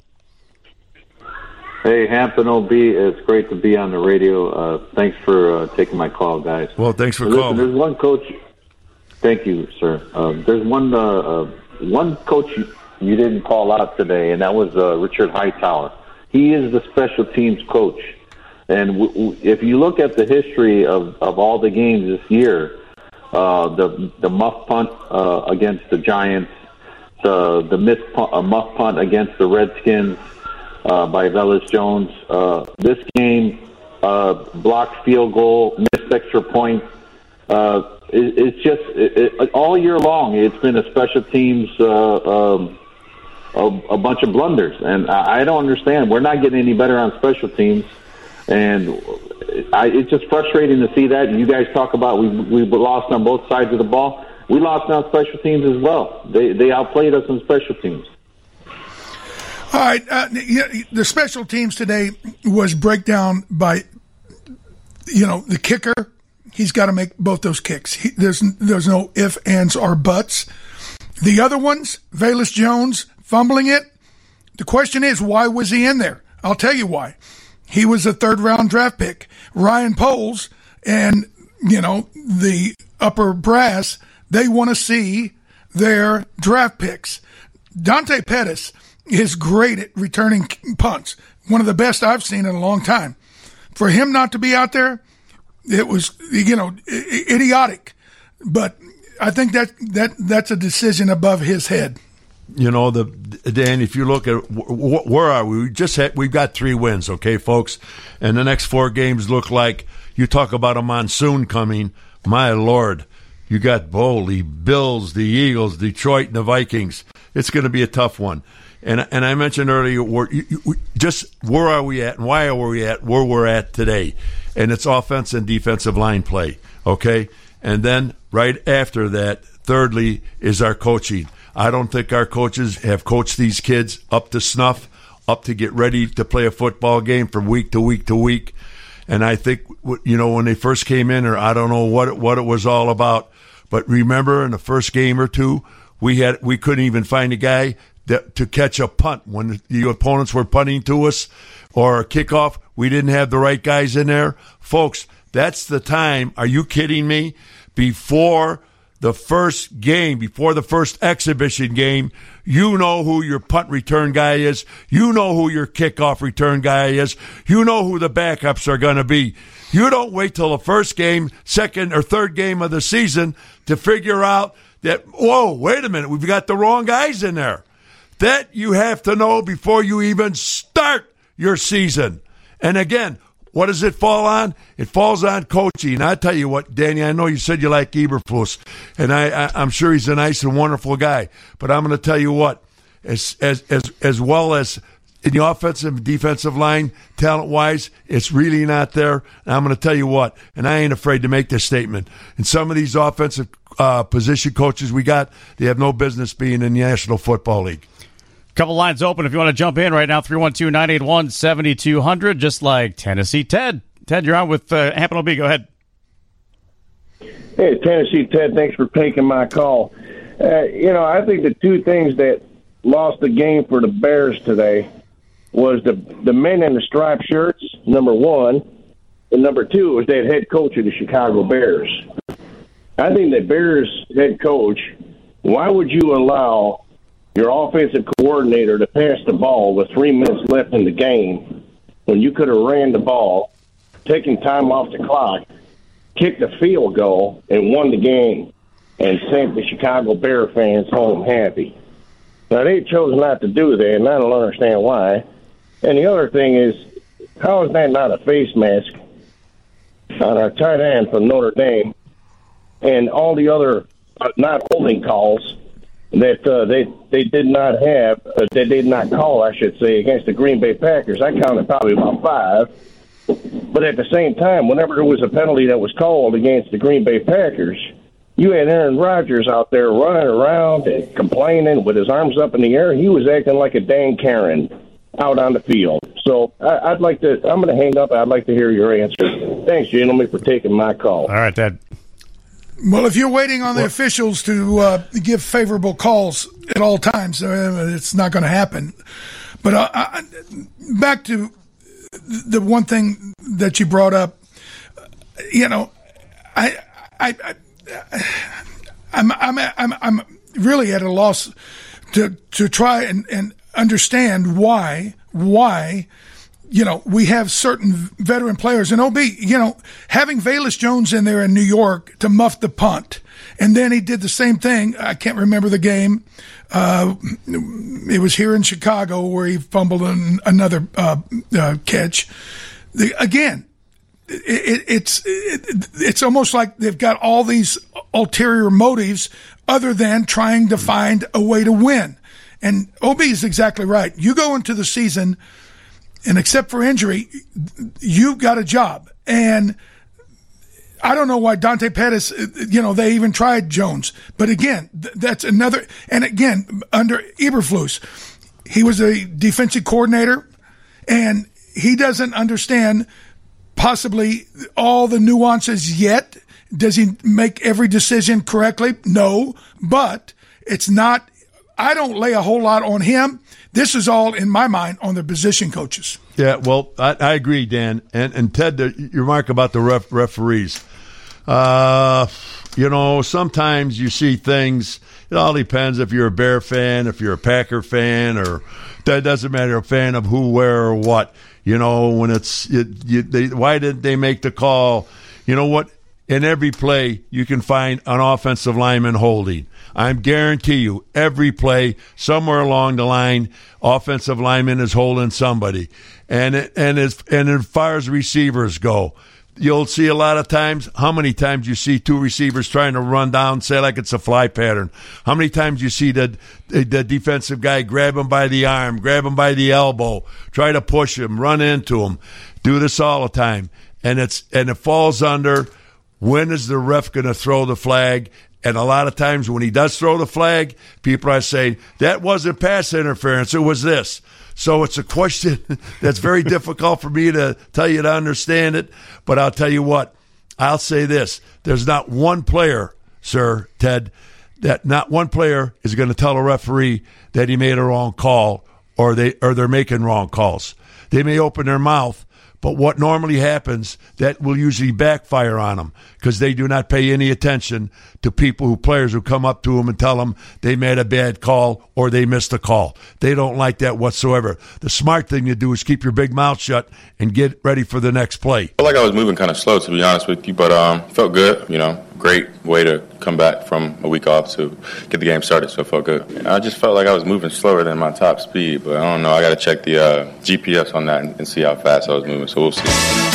Hey, Hampton OB, it's great to be on the radio. Thanks for taking my call, guys. Well, thanks for calling. There's one coach. Thank you, sir. There's one coach you didn't call out today, and that was Richard Hightower. He is the special teams coach. And if you look at the history of all the games this year, the muff punt against the Giants, the missed muff punt against the Redskins, by Velus Jones. This game, blocked field goal, missed extra point. It's just all year long. It's been a special teams, a bunch of blunders, and I don't understand. We're not getting any better on special teams, and it's just frustrating to see that. And you guys talk about we lost on both sides of the ball. We lost on special teams as well. They outplayed us on special teams. All right, the special teams today was breakdown by, the kicker. He's got to make both those kicks. There's no ifs, ands, or buts. The other ones, Velus Jones fumbling it. The question is, why was he in there? I'll tell you why. He was a third-round draft pick. Ryan Poles and, the upper brass, they want to see their draft picks. Dante Pettis is great at returning punts. One of the best I've seen in a long time. For him not to be out there, it was, idiotic. But I think that's a decision above his head. Dan, if you look at where are we? We've got 3 wins, okay, folks? And the next 4 games look like, you talk about a monsoon coming. My Lord, you got Bowley, Bills, the Eagles, Detroit, and the Vikings. It's going to be a tough one. And I mentioned earlier, where are we at and why are we at where we're at today? And it's offense and defensive line play, okay? And then right after that, thirdly, is our coaching. I don't think our coaches have coached these kids up to snuff, up to get ready to play a football game from week to week to week. And I think, when they first came in, or I don't know what it was all about, but remember in the first game or two, we couldn't even find a guy to catch a punt when the opponents were punting to us, or a kickoff. We didn't have the right guys in there. Folks, that's the time. Are you kidding me? Before the first game, before the first exhibition game, you know who your punt return guy is. You know who your kickoff return guy is. You know who the backups are going to be. You don't wait till the first game, second or third game of the season to figure out that, whoa, wait a minute, we've got the wrong guys in there. That you have to know before you even start your season. And again, what does it fall on? It falls on coaching. And I tell you what, Danny, I know you said you like Eberflus, and I'm sure he's a nice and wonderful guy. But I'm going to tell you what, as well as in the offensive and defensive line, talent-wise, it's really not there. And I'm going to tell you what, and I ain't afraid to make this statement. And some of these offensive position coaches we got, they have no business being in the National Football League. Couple lines open if you want to jump in right now, 312-981-7200, just like Tennessee Ted. Ted, you're on with Hampton OB. Go ahead. Hey, Tennessee Ted, thanks for taking my call. I think the 2 things that lost the game for the Bears today was the men in the striped shirts, number 1, and number 2 was that head coach of the Chicago Bears. I think the Bears head coach, why would you allow your offensive coordinator to pass the ball with 3 minutes left in the game when you could have ran the ball, taken time off the clock, kicked a field goal and won the game and sent the Chicago Bear fans home happy. Now, they chose not to do that, and I don't understand why. And the other thing is, how is that not a face mask on our tight end from Notre Dame and all the other not holding calls that they did not have, they did not call, I should say, against the Green Bay Packers? I counted probably about 5. But at the same time, whenever there was a penalty that was called against the Green Bay Packers, you had Aaron Rodgers out there running around and complaining with his arms up in the air. He was acting like a dang Karen out on the field. So I'm going to hang up. I'd like to hear your answer. Thanks, gentlemen, for taking my call. All right, Ted. Well, if you're waiting on the officials to give favorable calls at all times, it's not going to happen. But back to the one thing that you brought up, I'm really at a loss to try and understand why we have certain veteran players. And OB, having Velus Jones in there in New York to muff the punt, and then he did the same thing. I can't remember the game. It was here in Chicago where he fumbled another catch. It's almost like they've got all these ulterior motives other than trying to find a way to win. And OB is exactly right. You go into the season, and except for injury, you've got a job. And I don't know why Dante Pettis, they even tried Jones. But again, that's another. And again, under Eberflus, he was a defensive coordinator, and he doesn't understand possibly all the nuances yet. Does he make every decision correctly? No, but it's not. I don't lay a whole lot on him. This is all, in my mind, on the position coaches. Yeah, well, I agree, Dan. And Ted, your remark about the referees. Sometimes you see things. It all depends if you're a Bear fan, if you're a Packer fan, or that doesn't matter, a fan of who, where, or what. When why didn't they make the call? You know what? In every play, you can find an offensive lineman holding. I guarantee you, every play, somewhere along the line, offensive lineman is holding somebody. And as far as receivers go, you'll see a lot of times, how many times you see 2 receivers trying to run down, say like it's a fly pattern. How many times you see the defensive guy grab him by the arm, grab him by the elbow, try to push him, run into him. Do this all the time. And it falls under, when is the ref going to throw the flag? And a lot of times when he does throw the flag, people are saying, that wasn't pass interference, it was this. So it's a question that's very difficult for me to tell you to understand it. But I'll tell you what, I'll say this. There's not one player, sir, Ted, that not one player is going to tell a referee that he made a wrong call or they're making wrong calls. They may open their mouth, but what normally happens, that will usually backfire on them because they do not pay any attention to players who come up to them and tell them they made a bad call or they missed a call. They don't like that whatsoever. The smart thing to do is keep your big mouth shut and get ready for the next play. I felt like I was moving kind of slow, to be honest with you, but felt good. Great way to come back from a week off to get the game started, so it felt good. I just felt like I was moving slower than my top speed, but I don't know. I got to check the GPS on that and see how fast I was moving, so we'll see.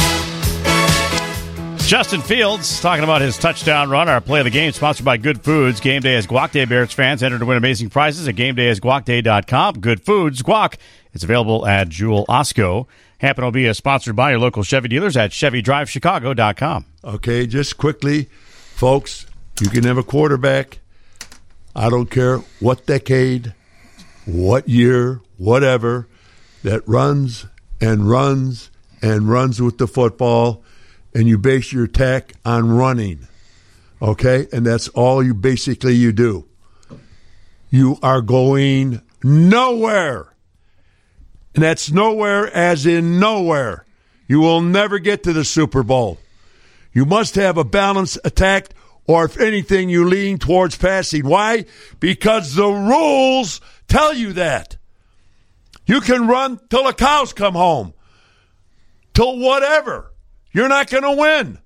Justin Fields talking about his touchdown run. Our play of the game sponsored by Good Foods. Game day is Guac Day. Bears fans enter to win amazing prizes at GameDayIsGuacDay.com. Good Foods Guac. It's available at Jewel Osco. Happen will be sponsored by your local Chevy dealers at ChevyDriveChicago.com. Okay, just quickly, folks, you can have a quarterback. I don't care what decade, what year, whatever, that runs and runs and runs with the football, and you base your attack on running, okay? And that's all you do. You are going nowhere. And that's nowhere as in nowhere. You will never get to the Super Bowl. You must have a balanced attack, or if anything, you lean towards passing. Why? Because the rules tell you that. You can run till the cows come home, till whatever. You're not going to win.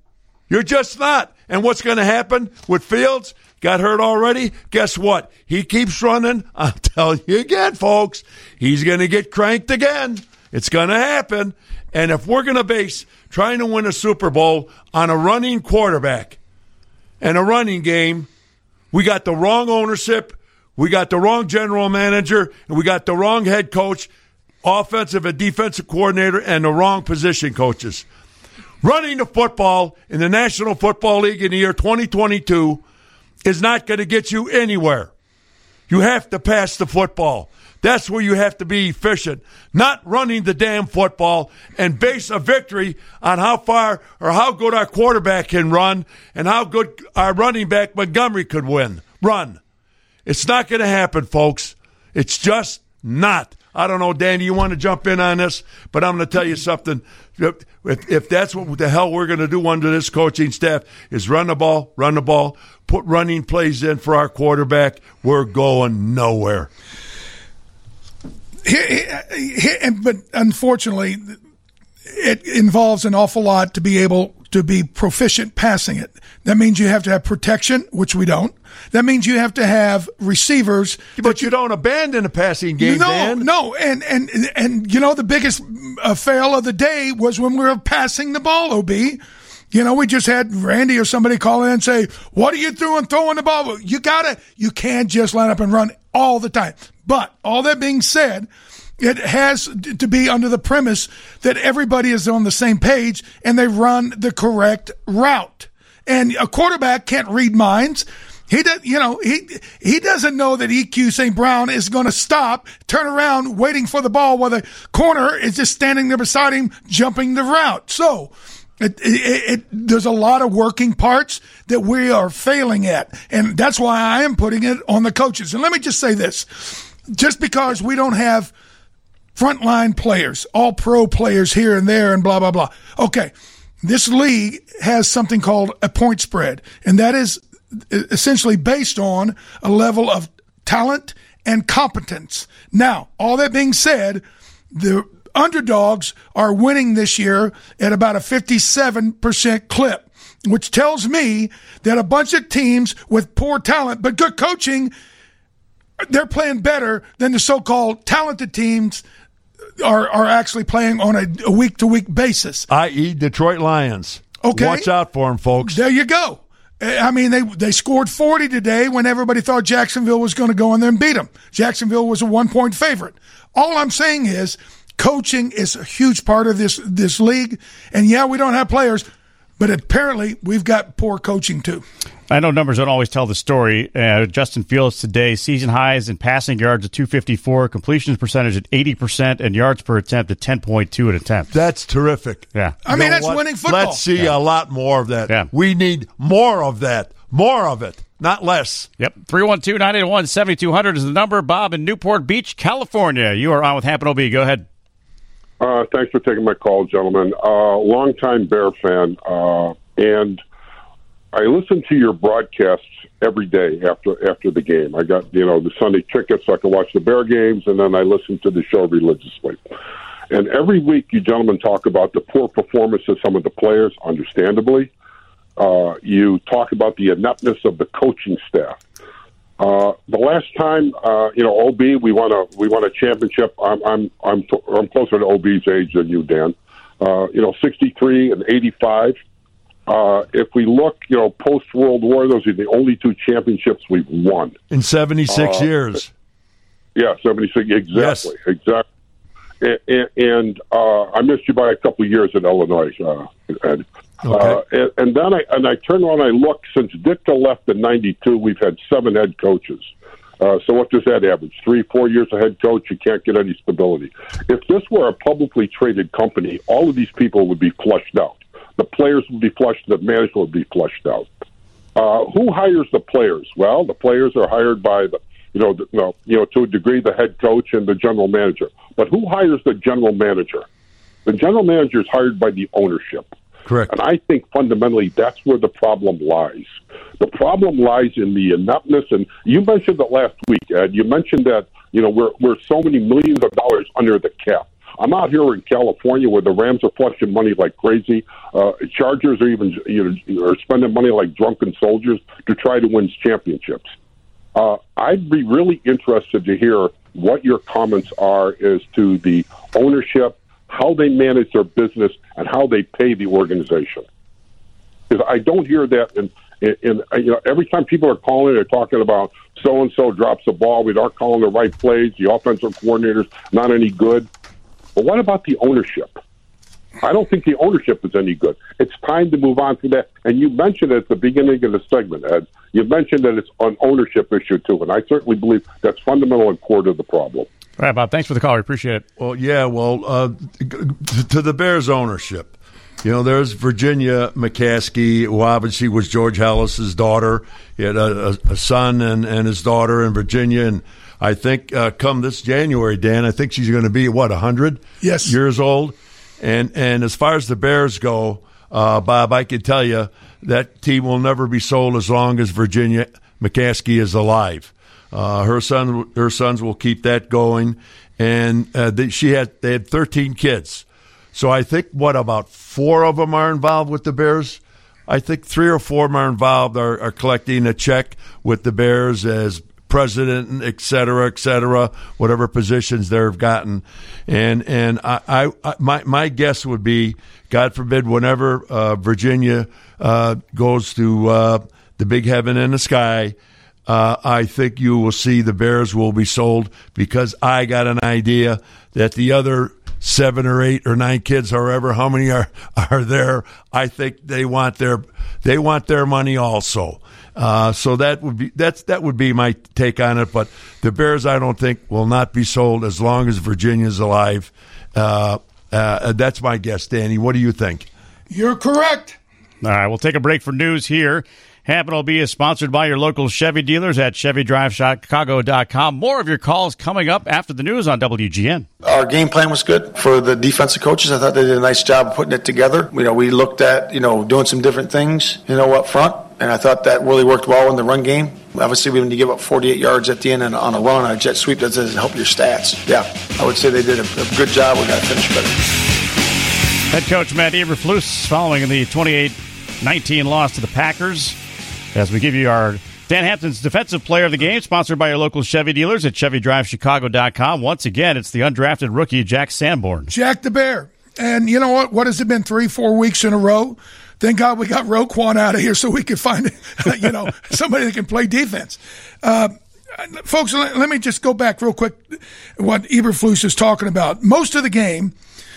You're just not. And what's going to happen with Fields? Got hurt already? Guess what? He keeps running. I'll tell you again, folks, he's going to get cranked again. It's going to happen. And if we're going to base trying to win a Super Bowl on a running quarterback and a running game, we got the wrong ownership, we got the wrong general manager, and we got the wrong head coach, offensive and defensive coordinator, and the wrong position coaches. Running the football in the National Football League in the year 2022 is not going to get you anywhere. You have to pass the football. That's where you have to be efficient, not running the damn football and base a victory on how far or how good our quarterback can run and how good our running back Montgomery could run. It's not going to happen, folks. It's just not. I don't know, Danny, you want to jump in on this? But I'm going to tell you something. If that's what the hell we're going to do under this coaching staff is run the ball, put running plays in for our quarterback, we're going nowhere. But unfortunately, it involves an awful lot to be able to be proficient passing it. That means you have to have protection, which we don't. That means you have to have receivers. But you don't abandon the passing game, Dan. No. And you know, the biggest fail of the day was when we were passing the ball, OB. You know, we just had Randy or somebody call in and say, what are you doing throwing the ball? You can't just line up and run all the time. But all that being said, it has to be under the premise that everybody is on the same page and they run the correct route. And a quarterback can't read minds. He doesn't know that EQ St. Brown is going to stop, turn around, waiting for the ball while the corner is just standing there beside him, jumping the route. So there's a lot of working parts that we are failing at. And that's why I am putting it on the coaches. And let me just say this. Just because we don't have frontline players, all pro players here and there and blah, blah, blah. Okay. This league has something called a point spread, and that is essentially based on a level of talent and competence. Now, all that being said, the underdogs are winning this year at about a 57% clip, which tells me that a bunch of teams with poor talent but good coaching, they're playing better than the so-called talented teams are actually playing on a week-to-week basis. I.e. Detroit Lions. Okay. Watch out for them, folks. There you go. I mean, they scored 40 today when everybody thought Jacksonville was going to go in there and beat them. Jacksonville was a 1-point favorite. All I'm saying is coaching is a huge part of this league. And, yeah, we don't have players, but apparently we've got poor coaching too. I know numbers don't always tell the story. Justin Fields today, season highs in passing yards at 254, completions percentage at 80%, and yards per attempt at 10.2 an attempt. That's terrific. Yeah. I mean, that's winning football. Let's see a lot more of that. Yeah. We need more of that. More of it, not less. Yep. 312-981-7200 is the number. Bob in Newport Beach, California. You are on with Hampton OB. Go ahead. Thanks for taking my call, gentlemen. Longtime Bear fan, and I listen to your broadcasts every day after the game. I got, the Sunday tickets so I can watch the Bear games, and then I listen to the show religiously. And every week you gentlemen talk about the poor performance of some of the players, understandably. You talk about the ineptness of the coaching staff. The last time, OB, we won a championship. I'm closer to OB's age than you, Dan. 63 and 85. If we look, post World War, those are the only two championships we've won in 76 years. Yeah, 76. Exactly. Yes. Exactly. And I missed you by a couple of years in Illinois, Ed. Okay. And then I turn around and I look. Since Ditka left in '92, we've had 7 head coaches. So what does that average? 3-4 years a head coach, you can't get any stability. If this were a publicly traded company, all of these people would be flushed out. The players would be flushed. The management would be flushed out. Who hires the players? Well, the players are hired by to a degree, the head coach and the general manager. But who hires the general manager? The general manager is hired by the ownership. Correct. And I think fundamentally that's where the problem lies. The problem lies in the ineptness. And you mentioned it last week, Ed. You mentioned that we're so many millions of dollars under the cap. I'm out here in California where the Rams are flushing money like crazy. Chargers are even are spending money like drunken soldiers to try to win championships. I'd be really interested to hear what your comments are as to the ownership, how they manage their business, and how they pay the organization. Because I don't hear that in every time people are calling, they're talking about so-and-so drops the ball, we aren't calling the right plays, the offensive coordinator's not any good. But what about the ownership? I don't think the ownership is any good. It's time to move on from that. And you mentioned it at the beginning of the segment, Ed. You mentioned that it's an ownership issue, too. And I certainly believe that's fundamental and core to the problem. All right, Bob, thanks for the call. We appreciate it. Well, yeah, to the Bears ownership. There's Virginia McCaskey, who obviously was George Hellis's daughter. He had a son and his daughter in Virginia. And I think come this January, Dan, I think she's going to be, 100 years old? And as far as the Bears go, Bob, I can tell you that team will never be sold as long as Virginia McCaskey is alive. Her sons will keep that going. And they had 13 kids. So I think, about 4 of them are involved with the Bears? I think 3 or 4 of them are involved, are collecting a check with the Bears as president, et cetera, whatever positions they've gotten. And my guess would be, God forbid, whenever Virginia goes to the big heaven in the sky, I think you will see the Bears will be sold, because I got an idea that the other 7 or 8 or 9 kids, however, how many are there, I think they want their money also. So that would be my take on it. But the Bears, I don't think, will not be sold as long as Virginia's alive. That's my guess, Danny. What do you think? You're correct. All right, we'll take a break for news here. Happen OB is sponsored by your local Chevy dealers at ChevyDriveChicago.com. More of your calls coming up after the news on WGN. Our game plan was good for the defensive coaches. I thought they did a nice job of putting it together. We looked at, doing some different things, up front, and I thought that really worked well in the run game. Obviously, when you give up 48 yards at the end and on a run, on a jet sweep, that doesn't help your stats. Yeah, I would say they did a good job. We got to finish better. Head coach Matt Eberflus following the 28-19 loss to the Packers. As we give you our Dan Hampton's Defensive Player of the Game, sponsored by your local Chevy dealers at ChevyDriveChicago.com. Once again, it's the undrafted rookie, Jack Sanborn. Jack the Bear. And you know what? What has it been, 3-4 weeks in a row? Thank God we got Roquan out of here so we could find, somebody that can play defense. Folks, let me just go back real quick what Eberflus is talking about. Most of the game,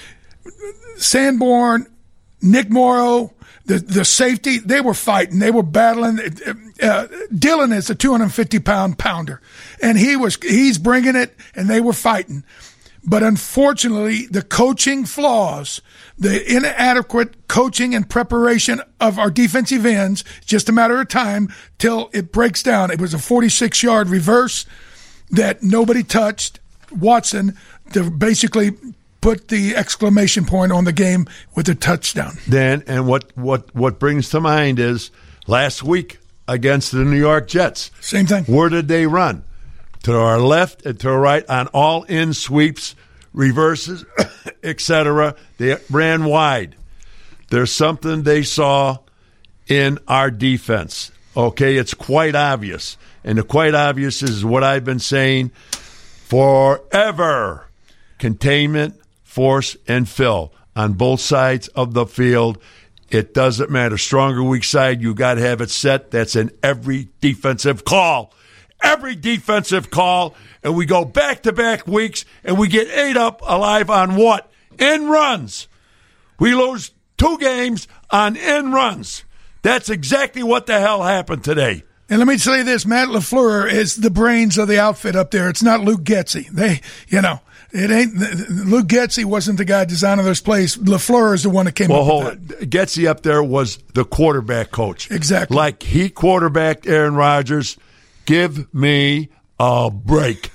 Sanborn, Nick Morrow, the safety, they were fighting. They were battling. Dylan is a 250-pound pounder, and he's bringing it, and they were fighting. But unfortunately, the coaching flaws, the inadequate coaching and preparation of our defensive ends, just a matter of time till it breaks down. It was a 46-yard reverse that nobody touched. Watson to basically put the exclamation point on the game with a touchdown. Dan, and what brings to mind is last week against the New York Jets. Same thing. Where did they run? To our left and to our right on all-in sweeps, reverses, etc. They ran wide. There's something they saw in our defense. Okay, it's quite obvious. And the quite obvious is what I've been saying forever. Containment, force, and fill on both sides of the field. It doesn't matter. Stronger, weak side, you got to have it set. That's in every defensive call. Every defensive call. And we go back-to-back weeks, and we get ate up alive on what? End runs. We lose 2 games on end runs. That's exactly what the hell happened today. And let me tell you this, Matt LaFleur is the brains of the outfit up there. It's not Luke Getsy. It ain't. Luke Getsy wasn't the guy designing those plays. LaFleur is the one that came up with that. Getsy up there was the quarterback coach. Exactly. Like he quarterbacked Aaron Rodgers. Give me a break.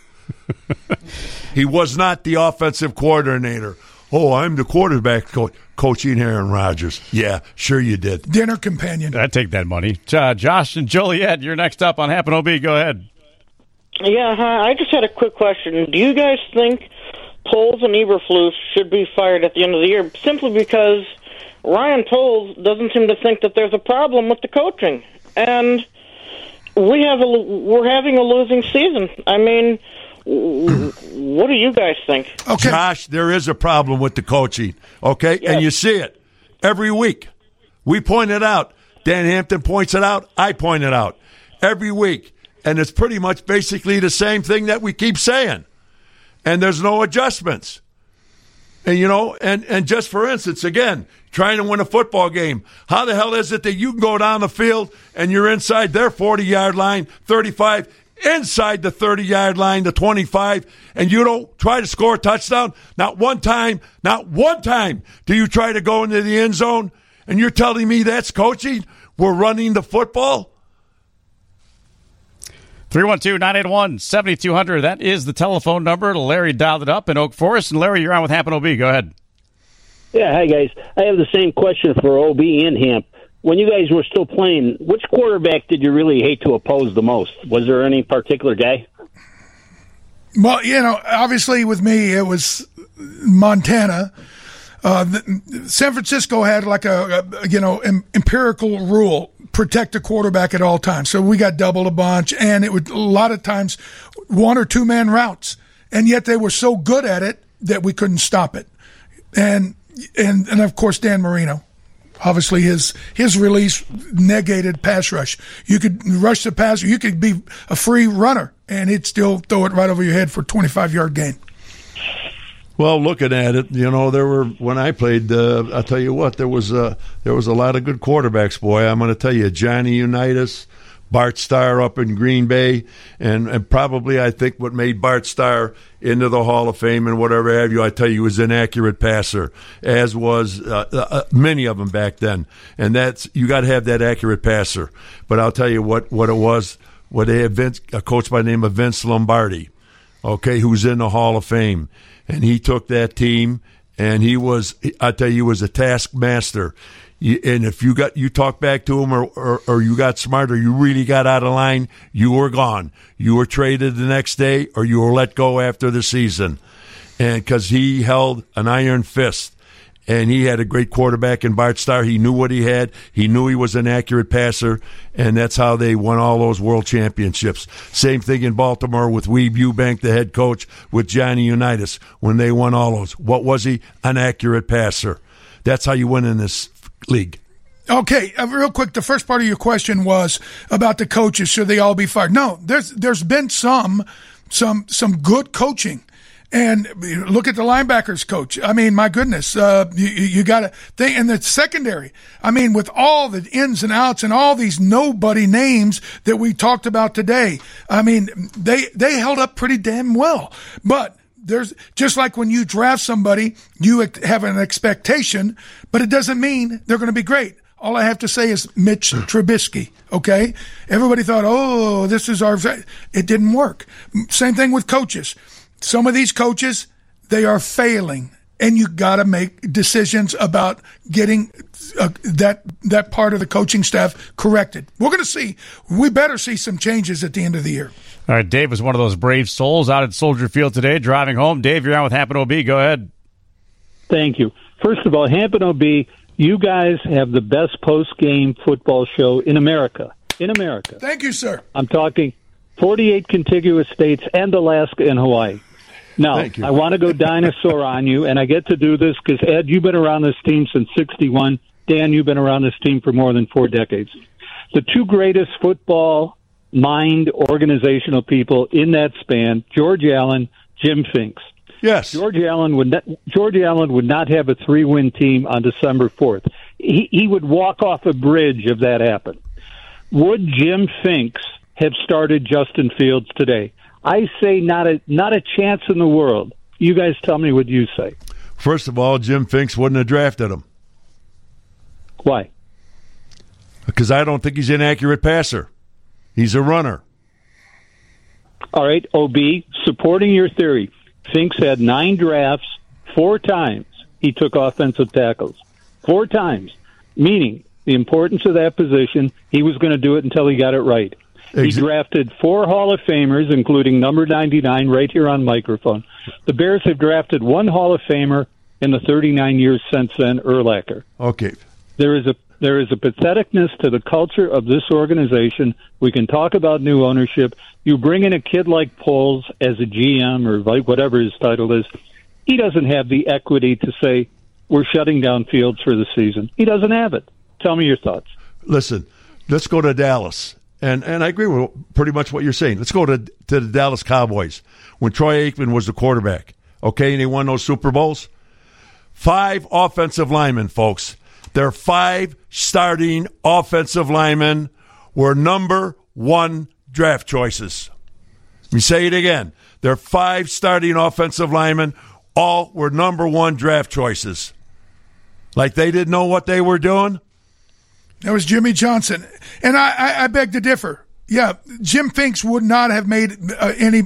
He was not the offensive coordinator. Oh, I'm the quarterback coach. Coaching Aaron Rodgers. Yeah, sure you did. Dinner companion. I'd take that money. Josh and Joliet, you're next up on Happen OB. Go ahead. Yeah, hi. I just had a quick question. Do you guys think Poles and Eberflus should be fired at the end of the year simply because Ryan Poles doesn't seem to think that there's a problem with the coaching. And we're having a losing season. I mean, what do you guys think? Okay. Josh, there is a problem with the coaching, okay? Yes. And you see it every week. We point it out. Dan Hampton points it out. I point it out every week. And it's pretty much basically the same thing that we keep saying. And there's no adjustments. And, you know, and just for instance, again, trying to win a football game, how the hell is it that you can go down the field and you're inside their 40-yard line, 35, inside the 30-yard line, the 25, and you don't try to score a touchdown? Not one time do you try to go into the end zone, and you're telling me that's coaching? We're running the football? 312-981-7200. That is the telephone number. Larry dialed it up in Oak Forest. And Larry, you're on with Hamp and OB. Go ahead. Yeah, hi, guys. I have the same question for OB and Hamp. When you guys were still playing, which quarterback did you really hate to oppose the most? Was there any particular guy? Well, you know, obviously with me, it was Montana. San Francisco had like a empirical rule: protect the quarterback at all times. So we got doubled a bunch, and it would a lot of times 1 or 2 man routes, and yet they were so good at it that we couldn't stop it. And of course Dan Marino, obviously his release negated pass rush. You could rush the passer, you could be a free runner, and he'd still throw it right over your head for a 25-yard gain. Well, looking at it, you know, when I played, I'll tell you what, there was a lot of good quarterbacks, boy. I'm going to tell you, Johnny Unitas, Bart Starr up in Green Bay, and probably I think what made Bart Starr into the Hall of Fame and whatever have you, I tell you, was an accurate passer, as was many of them back then. And you got to have that accurate passer. But I'll tell you what it was. What they had a coach by the name of Vince Lombardi, okay, who's in the Hall of Fame. And he took that team, and he was a taskmaster. And if you talk back to him or you got smart or you really got out of line, you were gone. You were traded the next day or you were let go after the season. And because he held an iron fist. And he had a great quarterback in Bart Starr. He knew what he had. He knew he was an accurate passer, and that's how they won all those world championships. Same thing in Baltimore with Weeb Eubank, the head coach, with Johnny Unitas when they won all those. What was he? An accurate passer. That's how you win in this league. Okay, real quick, the first part of your question was about the coaches. Should they all be fired? No, there's been some good coaching. And look at the linebackers coach. I mean, my goodness, you got to think in the secondary. I mean, with all the ins and outs and all these nobody names that we talked about today, I mean, they held up pretty damn well. But there's just like when you draft somebody, you have an expectation, but it doesn't mean they're going to be great. All I have to say is Mitch Trubisky, okay? Everybody thought, oh, this is our – it didn't work. Same thing with coaches. Some of these coaches, they are failing, and you got to make decisions about getting that part of the coaching staff corrected. We better see some changes at the end of the year. All right, Dave was one of those brave souls out at Soldier Field today, driving home. Dave, you're on with Hamp and OB. Go ahead. Thank you. First of all, Hamp and OB, you guys have the best post-game football show in America. Thank you, sir. I'm talking 48 contiguous states and Alaska and Hawaii. Now, I want to go dinosaur on you, and I get to do this because, Ed, you've been around this team since 61. Dan, you've been around this team for more than 4 decades. The 2 greatest football mind organizational people in that span, George Allen, Jim Finks. Yes. George Allen would not have a 3-win team on December 4th. He would walk off a bridge if that happened. Would Jim Finks have started Justin Fields today? I say not a chance in the world. You guys tell me what you say. First of all, Jim Finks wouldn't have drafted him. Why? Because I don't think he's an accurate passer. He's a runner. All right, OB, supporting your theory. Finks had 9 drafts, 4 times he took offensive tackles. 4 times, meaning the importance of that position, he was going to do it until he got it right. He drafted 4 Hall of Famers, including number 99 right here on microphone. The Bears have drafted 1 Hall of Famer in the 39 years since then, Urlacher. Okay. There is a patheticness to the culture of this organization. We can talk about new ownership. You bring in a kid like Poles as a GM or like whatever his title is. He doesn't have the equity to say, we're shutting down Fields for the season. He doesn't have it. Tell me your thoughts. Listen, let's go to Dallas. And I agree with pretty much what you're saying. Let's go to the Dallas Cowboys when Troy Aikman was the quarterback. Okay, and he won those Super Bowls. 5 offensive linemen, folks. Their 5 starting offensive linemen were number 1 draft choices. Let me say it again. Their 5 starting offensive linemen all were number 1 draft choices. Like they didn't know what they were doing? That was Jimmy Johnson. And I beg to differ. Yeah, Jim Finks would not have made any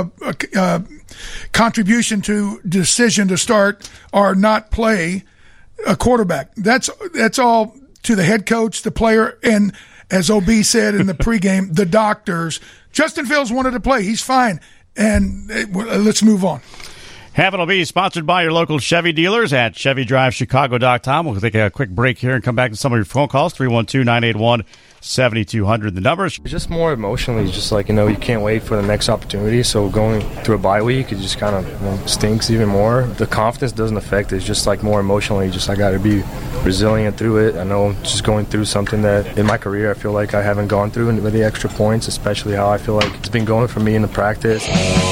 contribution to decision to start or not play a quarterback. That's all to the head coach, the player, and as OB said in the pregame, the doctors. Justin Fields wanted to play. He's fine. And let's move on. Happen will be sponsored by your local Chevy dealers at ChevyDriveChicago.com. We'll take a quick break here and come back to some of your phone calls. 312-981-7200. The numbers. Just more emotionally, just like, you can't wait for the next opportunity. So going through a bye week, it just kind of stinks even more. The confidence doesn't affect it. It's just like more emotionally. Just I got to be resilient through it. I know I'm just going through something that in my career I feel like I haven't gone through, and with the extra points, especially how I feel like it's been going for me in the practice.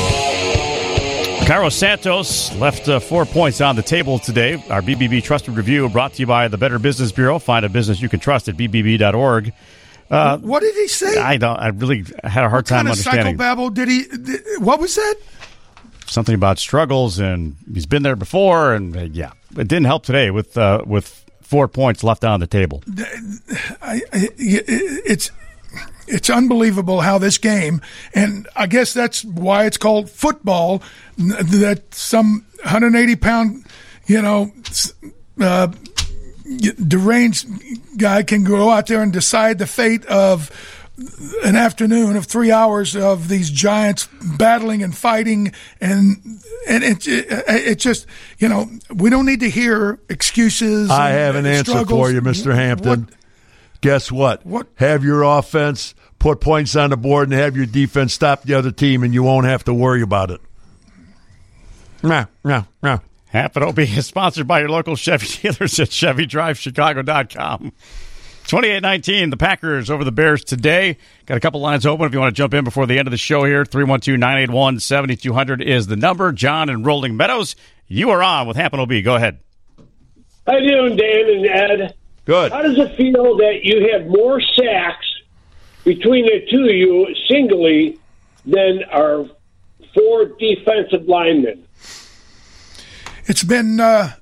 Carlos Santos left 4 points on the table today. Our BBB Trusted Review brought to you by the Better Business Bureau. Find a business you can trust at bbb.org. What did he say? I really had a hard time understanding. What kind of psychobabble what was that? Something about struggles, and he's been there before, and it didn't help today with 4 points left on the table. It's unbelievable how this game, and I guess that's why it's called football, that some 180-pound, deranged guy can go out there and decide the fate of an afternoon of 3 hours of these giants battling and fighting, and it just, we don't need to hear excuses. I have an answer struggles. For you, Mr. Hampton. Guess what? Have your offense put points on the board and have your defense stop the other team, and you won't have to worry about it. Happen will be sponsored by your local Chevy dealers at ChevyDriveChicago.com. 28-19, the Packers over the Bears today. Got a couple lines open if you want to jump in before the end of the show here. 312-981-7200 is the number. John in Rolling Meadows, you are on with Happen will be. Go ahead. How you doing, Dan and Ed? Good. How does it feel that you have more sacks between the two of you singly than our 4 defensive linemen? It's been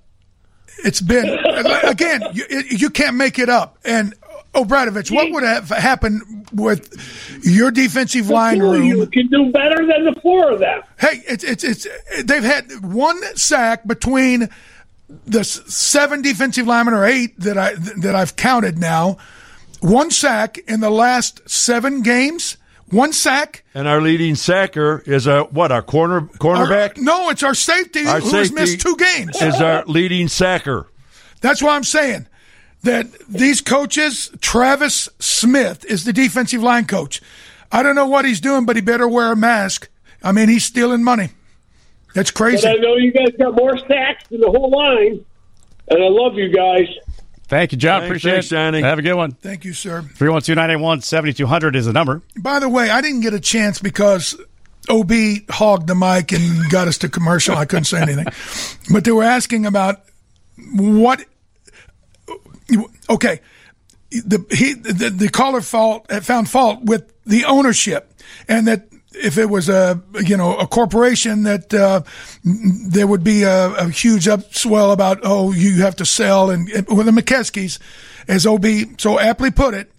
again, you can't make it up. And Obradovich, what would have happened with your defensive line room? You can do better than the 4 of them. Hey, it's they've had 1 sack between the 7 defensive linemen, or 8 that I've counted now. 1 sack in the last 7 games. 1 sack. And our leading sacker is our cornerback? No, it's our safety who's missed 2 games. Is our leading sacker. That's why I'm saying that these coaches, Travis Smith is the defensive line coach. I don't know what he's doing, but he better wear a mask. I mean, he's stealing money. That's crazy. But I know you guys got more sacks than the whole line, and I love you guys. Thank you, John. Appreciate it. Johnny. Have a good one. Thank you, sir. 312-981-7200 is the number. By the way, I didn't get a chance because OB hogged the mic and got us to commercial. I couldn't say anything. But they were asking about what – okay, the caller found fault with the ownership, and that if it was a corporation, that there would be a huge upswell about, you have to sell. And with the McKeskies, as OB so aptly put it,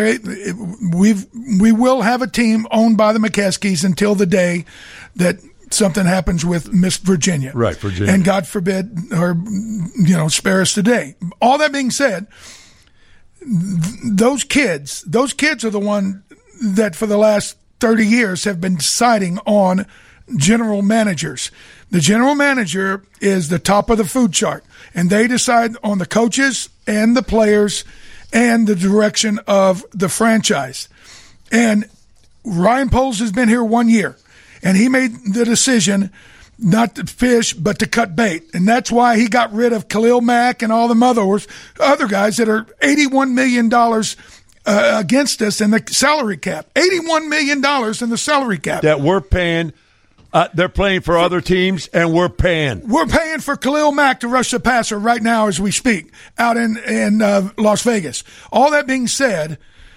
we will have a team owned by the McKeskies until the day that something happens with Miss Virginia. Right, Virginia. And God forbid her, spare us today. All that being said, those kids are the one that for the last 30 years have been deciding on general managers. The general manager is the top of the food chart, and they decide on the coaches and the players and the direction of the franchise. And Ryan Poles has been here 1 year, and he made the decision not to fish, but to cut bait. And that's why he got rid of Khalil Mack and all the other guys that are $81 million against us in the salary cap. $81 million in the salary cap. That we're paying. They're playing for other teams, and we're paying. We're paying for Khalil Mack to rush the passer right now as we speak out in Las Vegas. All that being said,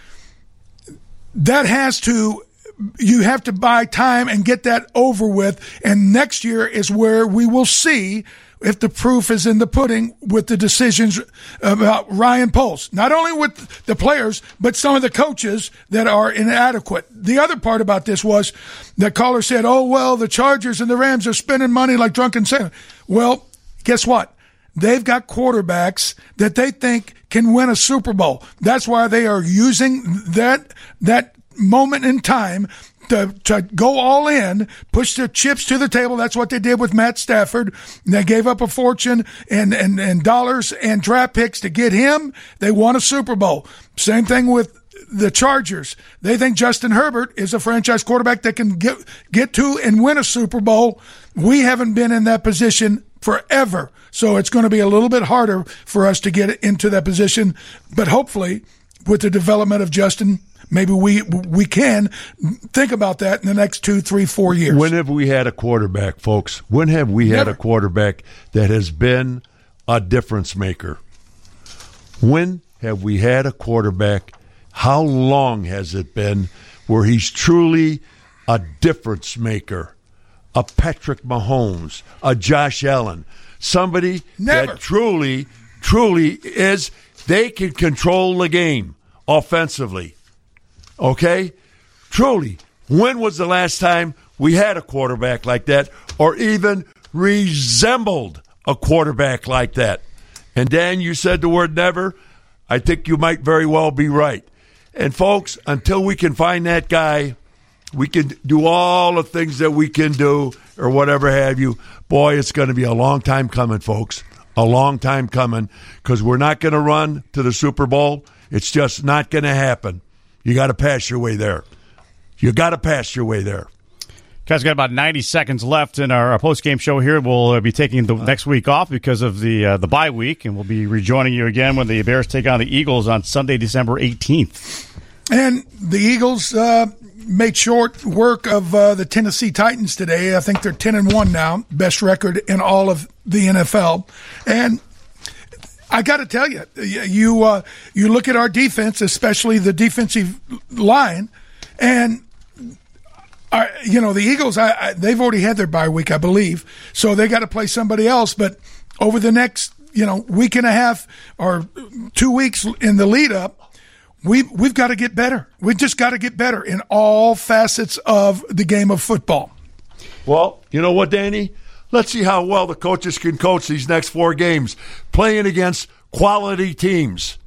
you have to buy time and get that over with. And next year is where we will see if the proof is in the pudding with the decisions about Ryan Poles. Not only with the players, but some of the coaches that are inadequate. The other part about this was that caller said, oh, well, the Chargers and the Rams are spending money like drunken sailors. Well, guess what? They've got quarterbacks that they think can win a Super Bowl. That's why they are using that moment in time to go all in, push their chips to the table. That's what they did with Matt Stafford. They gave up a fortune and dollars and draft picks to get him. They won a Super Bowl. Same thing with the Chargers. They think Justin Herbert is a franchise quarterback that can get to and win a Super Bowl. We haven't been in that position forever, so it's going to be a little bit harder for us to get into that position. But hopefully, with the development of Justin, maybe we can think about that in the next 2, 3, 4 years. When have we had a quarterback, folks? When have we had a quarterback that has been a difference maker? When have we had a quarterback? How long has it been where he's truly a difference maker? A Patrick Mahomes, a Josh Allen, somebody that truly is, they can control the game offensively. Okay? Truly. When was the last time we had a quarterback like that or even resembled a quarterback like that? And Dan, you said the word never. I think you might very well be right. And folks, until we can find that guy, we can do all the things that we can do or whatever have you. Boy, it's going to be a long time coming, folks. A long time coming, because we're not going to run to the Super Bowl. It's just not going to happen. You got to pass your way there. You got to pass your way there. Guys, got about 90 seconds left in our post-game show here. We'll be taking the next week off because of the bye week, and we'll be rejoining you again when the Bears take on the Eagles on Sunday, December 18th. And the Eagles made short work of the Tennessee Titans today. I think they're 10-1 now, best record in all of the NFL. And I got to tell you, you look at our defense, especially the defensive line, and the Eagles, they've already had their bye week, I believe, so they got to play somebody else. But over the next week and a half or 2 weeks in the lead up, we've got to get better. We've just got to get better in all facets of the game of football. Well, you know what, Danny? Let's see how well the coaches can coach these next 4 games, playing against quality teams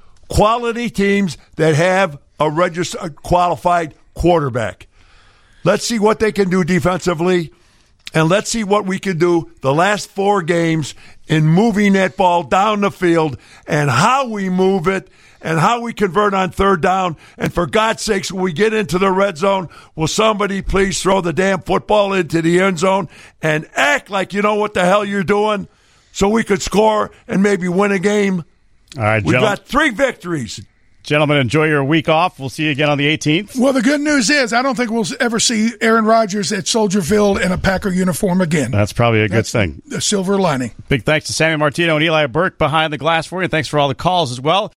that have a registered qualified quarterback. Let's see what they can do defensively, and let's see what we can do the last 4 games in moving that ball down the field and how we move it and how we convert on third down. And for God's sakes, when we get into the red zone, will somebody please throw the damn football into the end zone and act like you know what the hell you're doing so we could score and maybe win a game? All right, we've got 3 victories. Gentlemen, enjoy your week off. We'll see you again on the 18th. Well, the good news is I don't think we'll ever see Aaron Rodgers at Soldier Field in a Packer uniform again. That's probably a good thing. A silver lining. Big thanks to Sammy Martino and Eli Burke behind the glass for you. Thanks for all the calls as well.